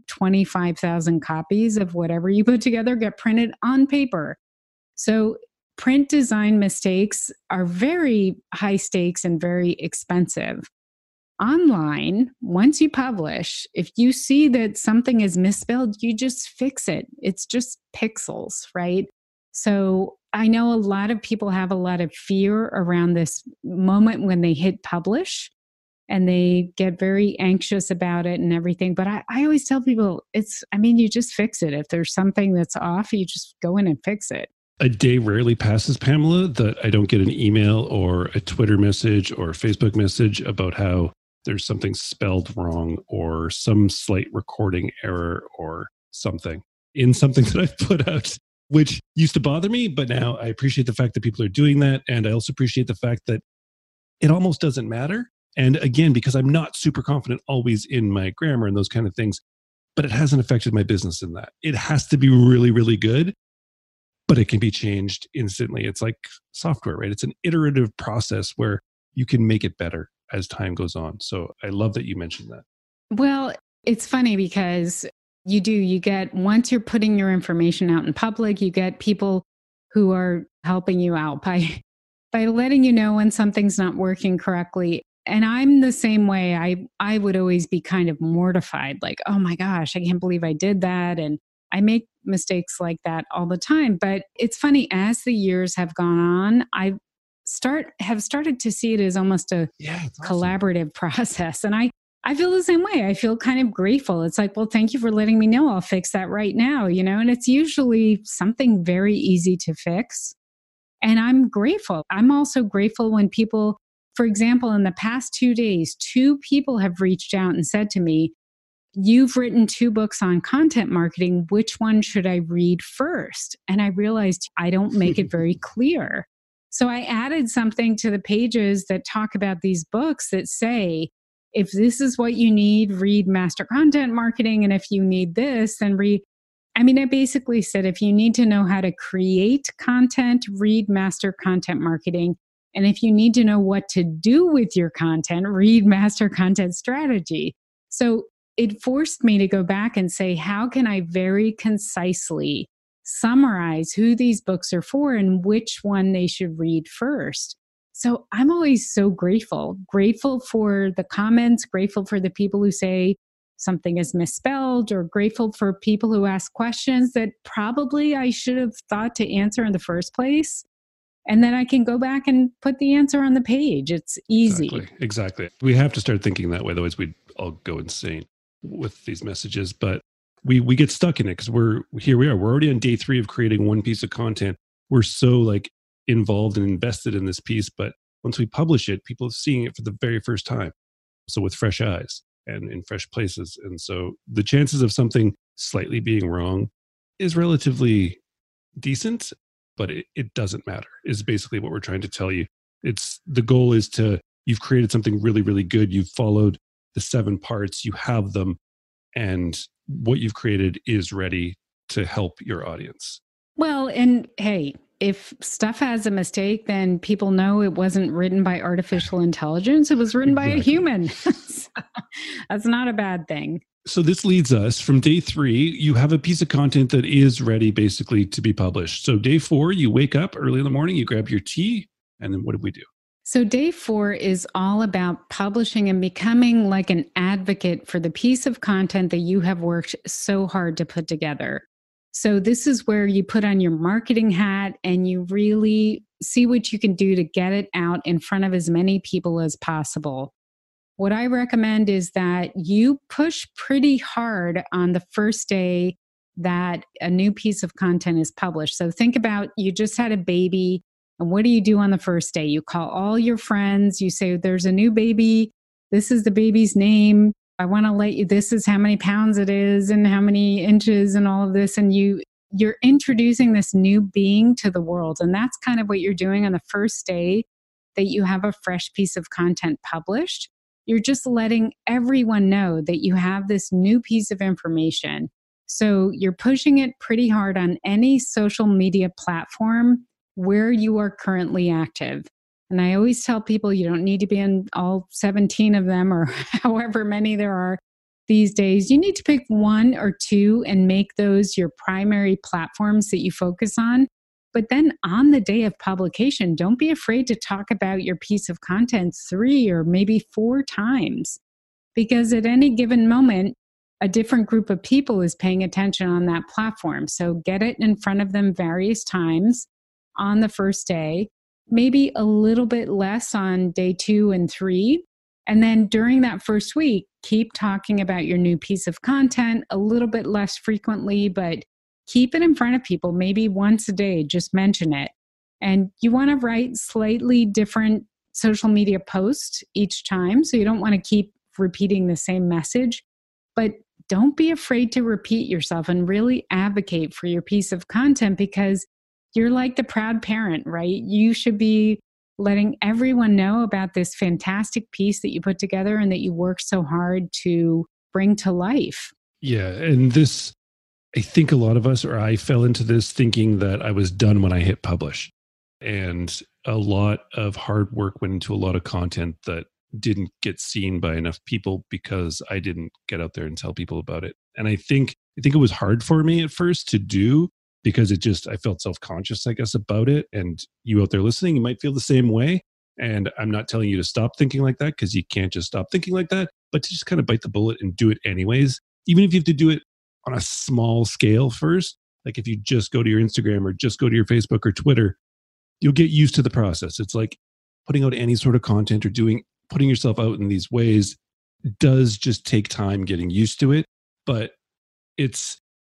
25,000 copies of whatever you put together get printed on paper. So print design mistakes are very high stakes and very expensive. Online, once you publish, if you see that something is misspelled, you just fix it. It's just pixels, right? So I know a lot of people have a lot of fear around this moment when they hit publish, and they get very anxious about it and everything. But I always tell people, you just fix it. If there's something that's off, you just go in and fix it. A day rarely passes, Pamela, that I don't get an email or a Twitter message or a Facebook message about how there's something spelled wrong or some slight recording error or something in something that I've put out, which used to bother me. But now I appreciate the fact that people are doing that. And I also appreciate the fact that it almost doesn't matter. And again, because I'm not super confident always in my grammar and those kind of things, but it hasn't affected my business in that. It has to be really, really good. but it can be changed instantly. It's like software, right? It's an iterative process where you can make it better as time goes on. So I love that you mentioned that. Well, it's funny because you get, once you're putting your information out in public, you get people who are helping you out by letting you know when something's not working correctly. And I'm the same way. I would always be kind of mortified, like, oh my gosh, I can't believe I did that. And I make mistakes like that all the time. But it's funny, as the years have gone on, have started to see it as almost a collaborative process. And I feel the same way. I feel kind of grateful. It's like, well, thank you for letting me know. I'll fix that right now, and it's usually something very easy to fix. And I'm grateful. I'm also grateful when people, for example, in the past 2 days, 2 people have reached out and said to me, you've written 2 books on content marketing. Which one should I read first? And I realized I don't make it very clear. So I added something to the pages that talk about these books that say, if this is what you need, read Master Content Marketing. And if you need this, then read. I basically said, if you need to know how to create content, read Master Content Marketing. And if you need to know what to do with your content, read Master Content Strategy. So it forced me to go back and say, how can I very concisely summarize who these books are for and which one they should read first? So I'm always so grateful for the comments, grateful for the people who say something is misspelled, or grateful for people who ask questions that probably I should have thought to answer in the first place. And then I can go back and put the answer on the page. It's easy. Exactly. We have to start thinking that way. Otherwise, we'd all go insane with these messages. But we get stuck in it because we're already on day 3 of creating one piece of content. We're so involved and invested in this piece. But once we publish it, people are seeing it for the very first time. So with fresh eyes and in fresh places. And so the chances of something slightly being wrong is relatively decent, but it doesn't matter, is basically what we're trying to tell you. The goal is you've created something really, really good. You've followed the 7 parts, you have them, and what you've created is ready to help your audience. Well, and hey, if stuff has a mistake, then people know it wasn't written by artificial intelligence. It was written by a human. That's not a bad thing. So this leads us from day 3, you have a piece of content that is ready basically to be published. So day 4, you wake up early in the morning, you grab your tea, and then what do we do? So day 4 is all about publishing and becoming like an advocate for the piece of content that you have worked so hard to put together. So this is where you put on your marketing hat and you really see what you can do to get it out in front of as many people as possible. What I recommend is that you push pretty hard on the first day that a new piece of content is published. So think about, you just had a baby, and what do you do on the first day? You call all your friends, you say, there's a new baby, this is the baby's name, I want to let you, this is how many pounds it is and how many inches and all of this. And you're introducing this new being to the world. And that's kind of what you're doing on the first day that you have a fresh piece of content published. You're just letting everyone know that you have this new piece of information. So you're pushing it pretty hard on any social media platform where you are currently active. And I always tell people you don't need to be in all 17 of them or however many there are these days. You need to pick 1 or 2 and make those your primary platforms that you focus on. But then on the day of publication, don't be afraid to talk about your piece of content 3 or maybe 4 times, because at any given moment, a different group of people is paying attention on that platform. So get it in front of them various times on the first day, maybe a little bit less on day 2 and 3. And then during that first week, keep talking about your new piece of content a little bit less frequently, but keep it in front of people, maybe once a day, just mention it. And you want to write slightly different social media posts each time. So you don't want to keep repeating the same message, but don't be afraid to repeat yourself and really advocate for your piece of content, because you're like the proud parent, right? You should be letting everyone know about this fantastic piece that you put together and that you worked so hard to bring to life. Yeah. And this I think a lot of us, or I fell into this thinking that I was done when I hit publish. And a lot of hard work went into a lot of content that didn't get seen by enough people because I didn't get out there and tell people about it. And I think it was hard for me at first to do because I felt self-conscious, I guess, about it. And you out there listening, you might feel the same way. And I'm not telling you to stop thinking like that because you can't just stop thinking like that, but to just kind of bite the bullet and do it anyways. Even if you have to do it on a small scale first, like if you just go to your Instagram or just go to your Facebook or Twitter, you'll get used to the process. It's like putting out any sort of content or putting yourself out in these ways does just take time getting used to it, but it's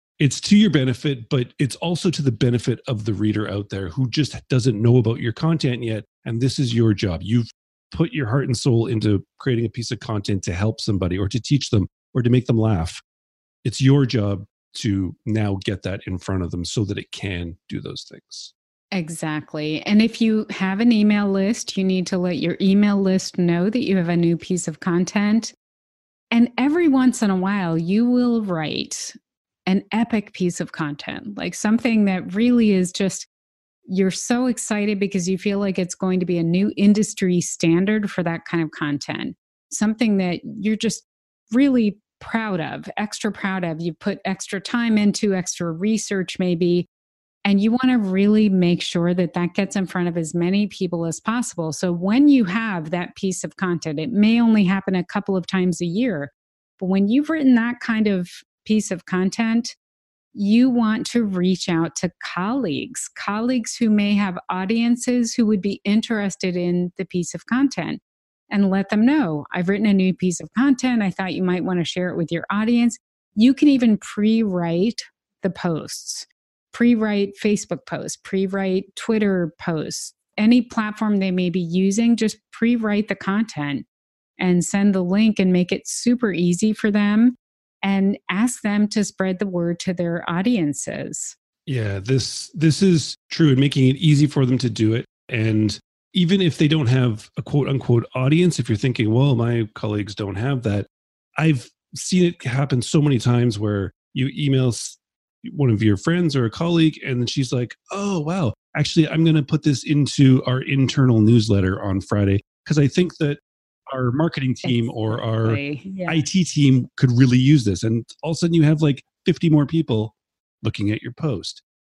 to your benefit, but it's also to the benefit of the reader out there who just doesn't know about your content yet. And this is your job. You've put your heart and soul into creating a piece of content to help somebody or to teach them or to make them laugh. It's your job to now get that in front of them so that it can do those things. Exactly. And if you have an email list, you need to let your email list know that you have a new piece of content. And every once in a while, you will write an epic piece of content, like something that really is just, you're so excited because you feel like it's going to be a new industry standard for that kind of content. Something that you're just really proud of, extra proud of. You put extra time into, extra research maybe, and you want to really make sure that that gets in front of as many people as possible. So when you have that piece of content, it may only happen a couple of times a year, but when you've written that kind of piece of content, you want to reach out to colleagues who may have audiences who would be interested in the piece of content, and let them know, I've written a new piece of content. I thought you might want to share it with your audience. You can even pre-write the posts, pre-write Facebook posts, pre-write Twitter posts, any platform they may be using, just pre-write the content and send the link and make it super easy for them and ask them to spread the word to their audiences. Yeah, this is true, and making it easy for them to do it. And even if they don't have a quote unquote audience, if you're thinking, well, my colleagues don't have that, I've seen it happen so many times where you email one of your friends or a colleague, and then she's like, oh, wow, actually, I'm going to put this into our internal newsletter on Friday because I think that our marketing team or our IT team could really use this. And all of a sudden you have like 50 more people looking at your post.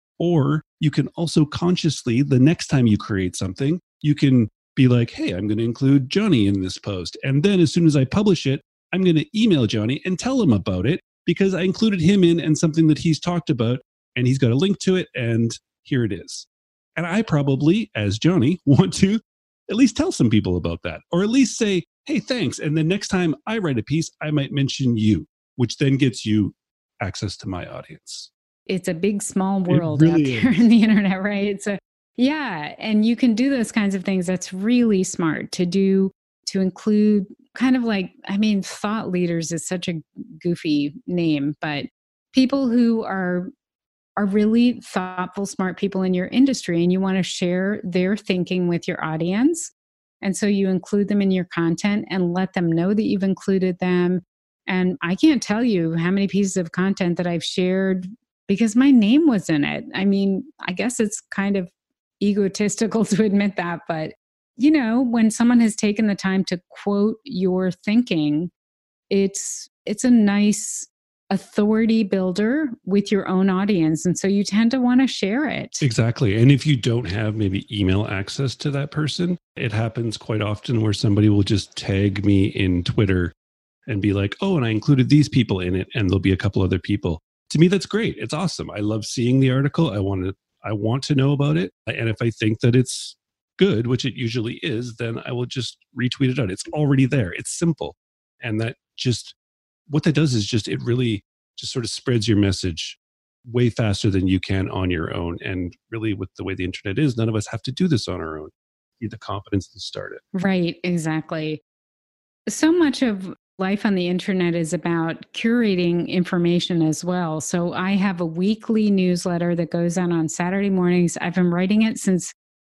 Or you can also consciously, the next time you create something, you can be like, hey, I'm going to include Johnny in this post. And then as soon as I publish it, I'm going to email Johnny and tell him about it because I included him in and something that he's talked about and he's got a link to it and here it is. And I probably, as Johnny, want to at least tell some people about that, or at least say, hey, thanks. And then next time I write a piece, I might mention you, which then gets you access to my audience. It's a big, small world out there in the internet, right? Yeah. And you can do those kinds of things. That's really smart to include kind of like, thought leaders is such a goofy name, but people who are really thoughtful, smart people in your industry, and you want to share their thinking with your audience. And so you include them in your content and let them know that you've included them. And I can't tell you how many pieces of content that I've shared because my name was in it. I guess it's kind of egotistical to admit that, but when someone has taken the time to quote your thinking, it's a nice authority builder with your own audience. And so you tend to want to share it. Exactly. And if you don't have maybe email access to that person, it happens quite often where somebody will just tag me in Twitter and be like, oh, and I included these people in it, and there'll be a couple other people. To me, that's great. It's awesome. I love seeing the article. I want to know about it. And if I think that it's good, which it usually is, then I will just retweet it out. It's already there. It's simple. And what that does is it really just sort of spreads your message way faster than you can on your own. And really, with the way the internet is, none of us have to do this on our own. You need the confidence to start it. Right, exactly. So much of life on the internet is about curating information as well. So I have a weekly newsletter that goes out on Saturday mornings. I've been writing it since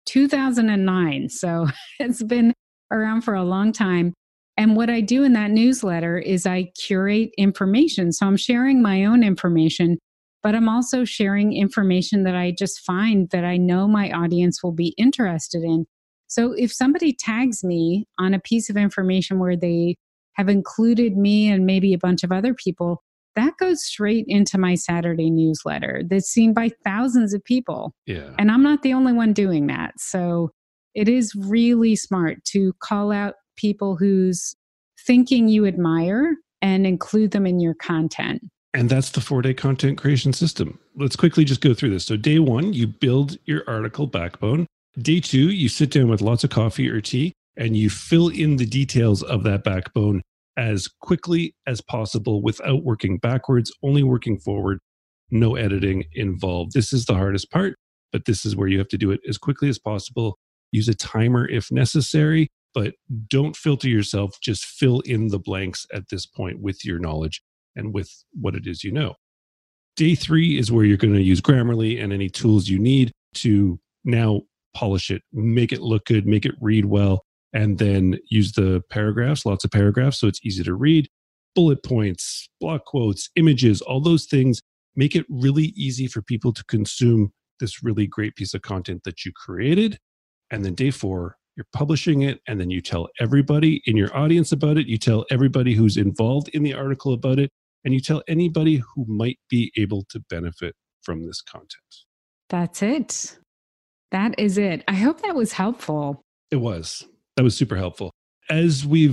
2009. So it's been around for a long time. And what I do in that newsletter is I curate information. So I'm sharing my own information, but I'm also sharing information that I just find that I know my audience will be interested in. So if somebody tags me on a piece of information where they have included me and maybe a bunch of other people, that goes straight into my Saturday newsletter that's seen by thousands of people. Yeah. And I'm not the only one doing that. So it is really smart to call out people whose thinking you admire and include them in your content. And that's the 4-day content creation system. Let's quickly just go through this. So day 1, you build your article backbone. Day 2, you sit down with lots of coffee or tea and you fill in the details of that backbone as quickly as possible without working backwards, only working forward, no editing involved. This is the hardest part, but this is where you have to do it as quickly as possible. Use a timer if necessary, but don't filter yourself. Just fill in the blanks at this point with your knowledge and with what it is you know. Day 3 is where you're going to use Grammarly and any tools you need to now polish it, make it look good, make it read well, and then use the paragraphs, lots of paragraphs, so it's easy to read, bullet points, block quotes, images, all those things. Make it really easy for people to consume this really great piece of content that you created. And then day 4, you're publishing it, and then you tell everybody in your audience about it. You tell everybody who's involved in the article about it, and you tell anybody who might be able to benefit from this content. That's it. That is it. I hope that was helpful. It was. That was super helpful. As we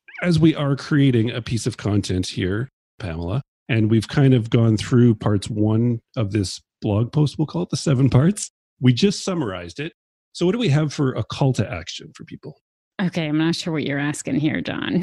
are creating a piece of content here, Pamela, and we've kind of gone through parts 1 of this blog post, we'll call it the 7 parts. We just summarized it. So what do we have for a call to action for people? Okay, I'm not sure what you're asking here, John.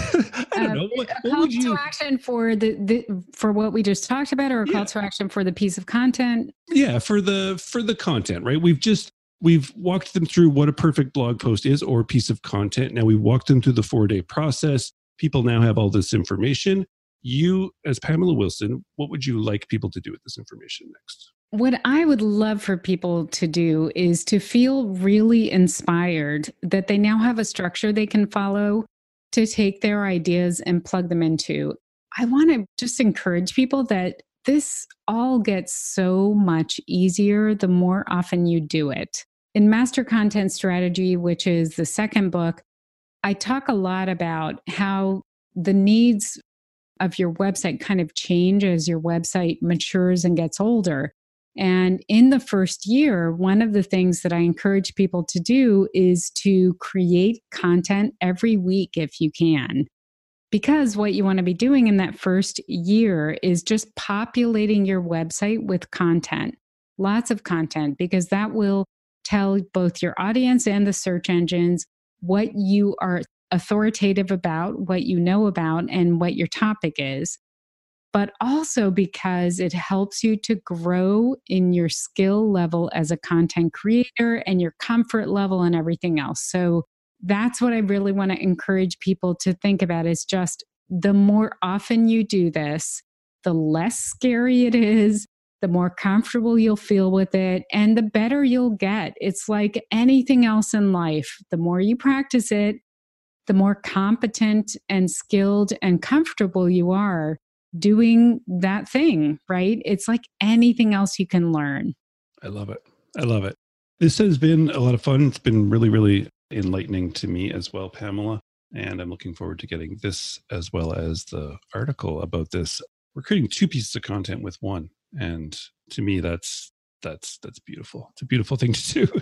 I don't know. What call would you? to action for for what we just talked about, or a call to action for the piece of content? Yeah, for the content, right? We've walked them through what a perfect blog post is or a piece of content. Now we've walked them through the 4-day process. People now have all this information. You, as Pamela Wilson, what would you like people to do with this information next? What I would love for people to do is to feel really inspired that they now have a structure they can follow to take their ideas and plug them into. I want to just encourage people that this all gets so much easier the more often you do it. In Master Content Strategy, which is the second book, I talk a lot about how the needs of your website kind of change as your website matures and gets older. And in the first year, one of the things that I encourage people to do is to create content every week if you can. Because what you want to be doing in that first year is just populating your website with content, lots of content, because that will tell both your audience and the search engines what you are authoritative about, what you know about, and what your topic is. But also because it helps you to grow in your skill level as a content creator and your comfort level and everything else. So that's what I really want to encourage people to think about is just the more often you do this, the less scary it is, the more comfortable you'll feel with it, and the better you'll get. It's like anything else in life. The more you practice it, the more competent and skilled and comfortable you are doing that thing, right? It's like anything else you can learn. I love it. I love it. This has been a lot of fun. It's been really, really enlightening to me as well, Pamela. And I'm looking forward to getting this as well as the article about this. We're creating 2 pieces of content with 1. And to me, that's beautiful. It's a beautiful thing to do.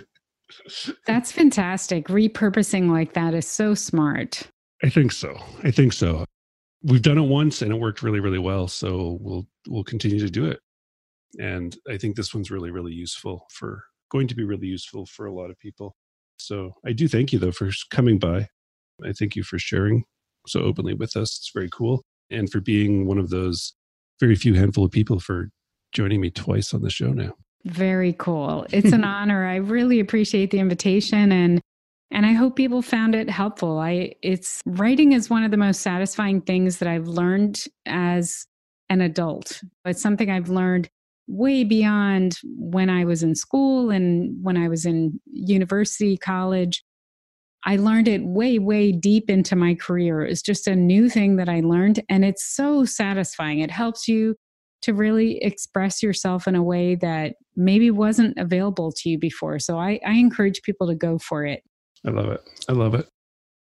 That's fantastic. Repurposing like that is so smart. I think so. We've done it once and it worked really, really well. So we'll continue to do it. And I think this one's really, really going to be really useful for a lot of people. So I do thank you though for coming by. I thank you for sharing so openly with us. It's very cool. And for being one of those very few handful of people for joining me twice on the show now. Very cool. It's an honor. I really appreciate the invitation and I hope people found it helpful. It's writing is one of the most satisfying things that I've learned as an adult. It's something I've learned way beyond when I was in school and when I was in university, college. I learned it way, way deep into my career. It's just a new thing that I learned and it's so satisfying. It helps you to really express yourself in a way that maybe wasn't available to you before. So I encourage people to go for it. I love it. I love it.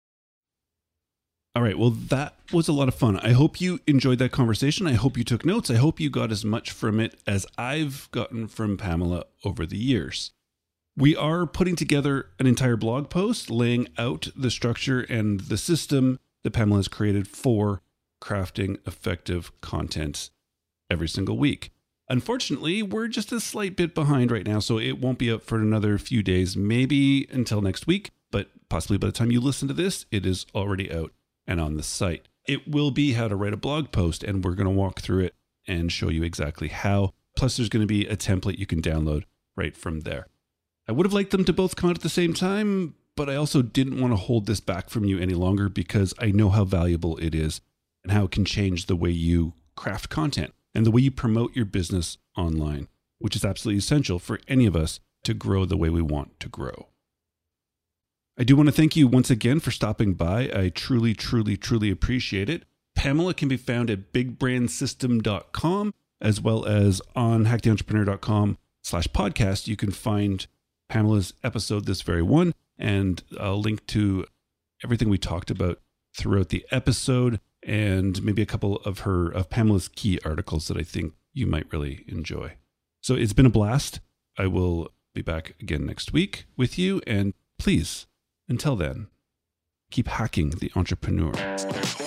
All right. Well, that was a lot of fun. I hope you enjoyed that conversation. I hope you took notes. I hope you got as much from it as I've gotten from Pamela over the years. We are putting together an entire blog post laying out the structure and the system that Pamela has created for crafting effective content every single week. Unfortunately, we're just a slight bit behind right now, so it won't be up for another few days, maybe until next week, but possibly by the time you listen to this, it is already out and on the site. It will be how to write a blog post, and we're going to walk through it and show you exactly how. Plus, there's going to be a template you can download right from there. I would have liked them to both come out at the same time, but I also didn't want to hold this back from you any longer because I know how valuable it is and how it can change the way you craft content and the way you promote your business online, which is absolutely essential for any of us to grow the way we want to grow. I do want to thank you once again for stopping by. I truly, truly, truly appreciate it. Pamela can be found at bigbrainsystem.com as well as on hacktheentrepreneur.com/podcast. You can find Pamela's episode, this very one, and I'll link to everything we talked about throughout the episode and maybe a couple of Pamela's key articles that I think you might really enjoy. So it's been a blast. I will be back again next week with you, and please, until then, keep hacking the entrepreneur.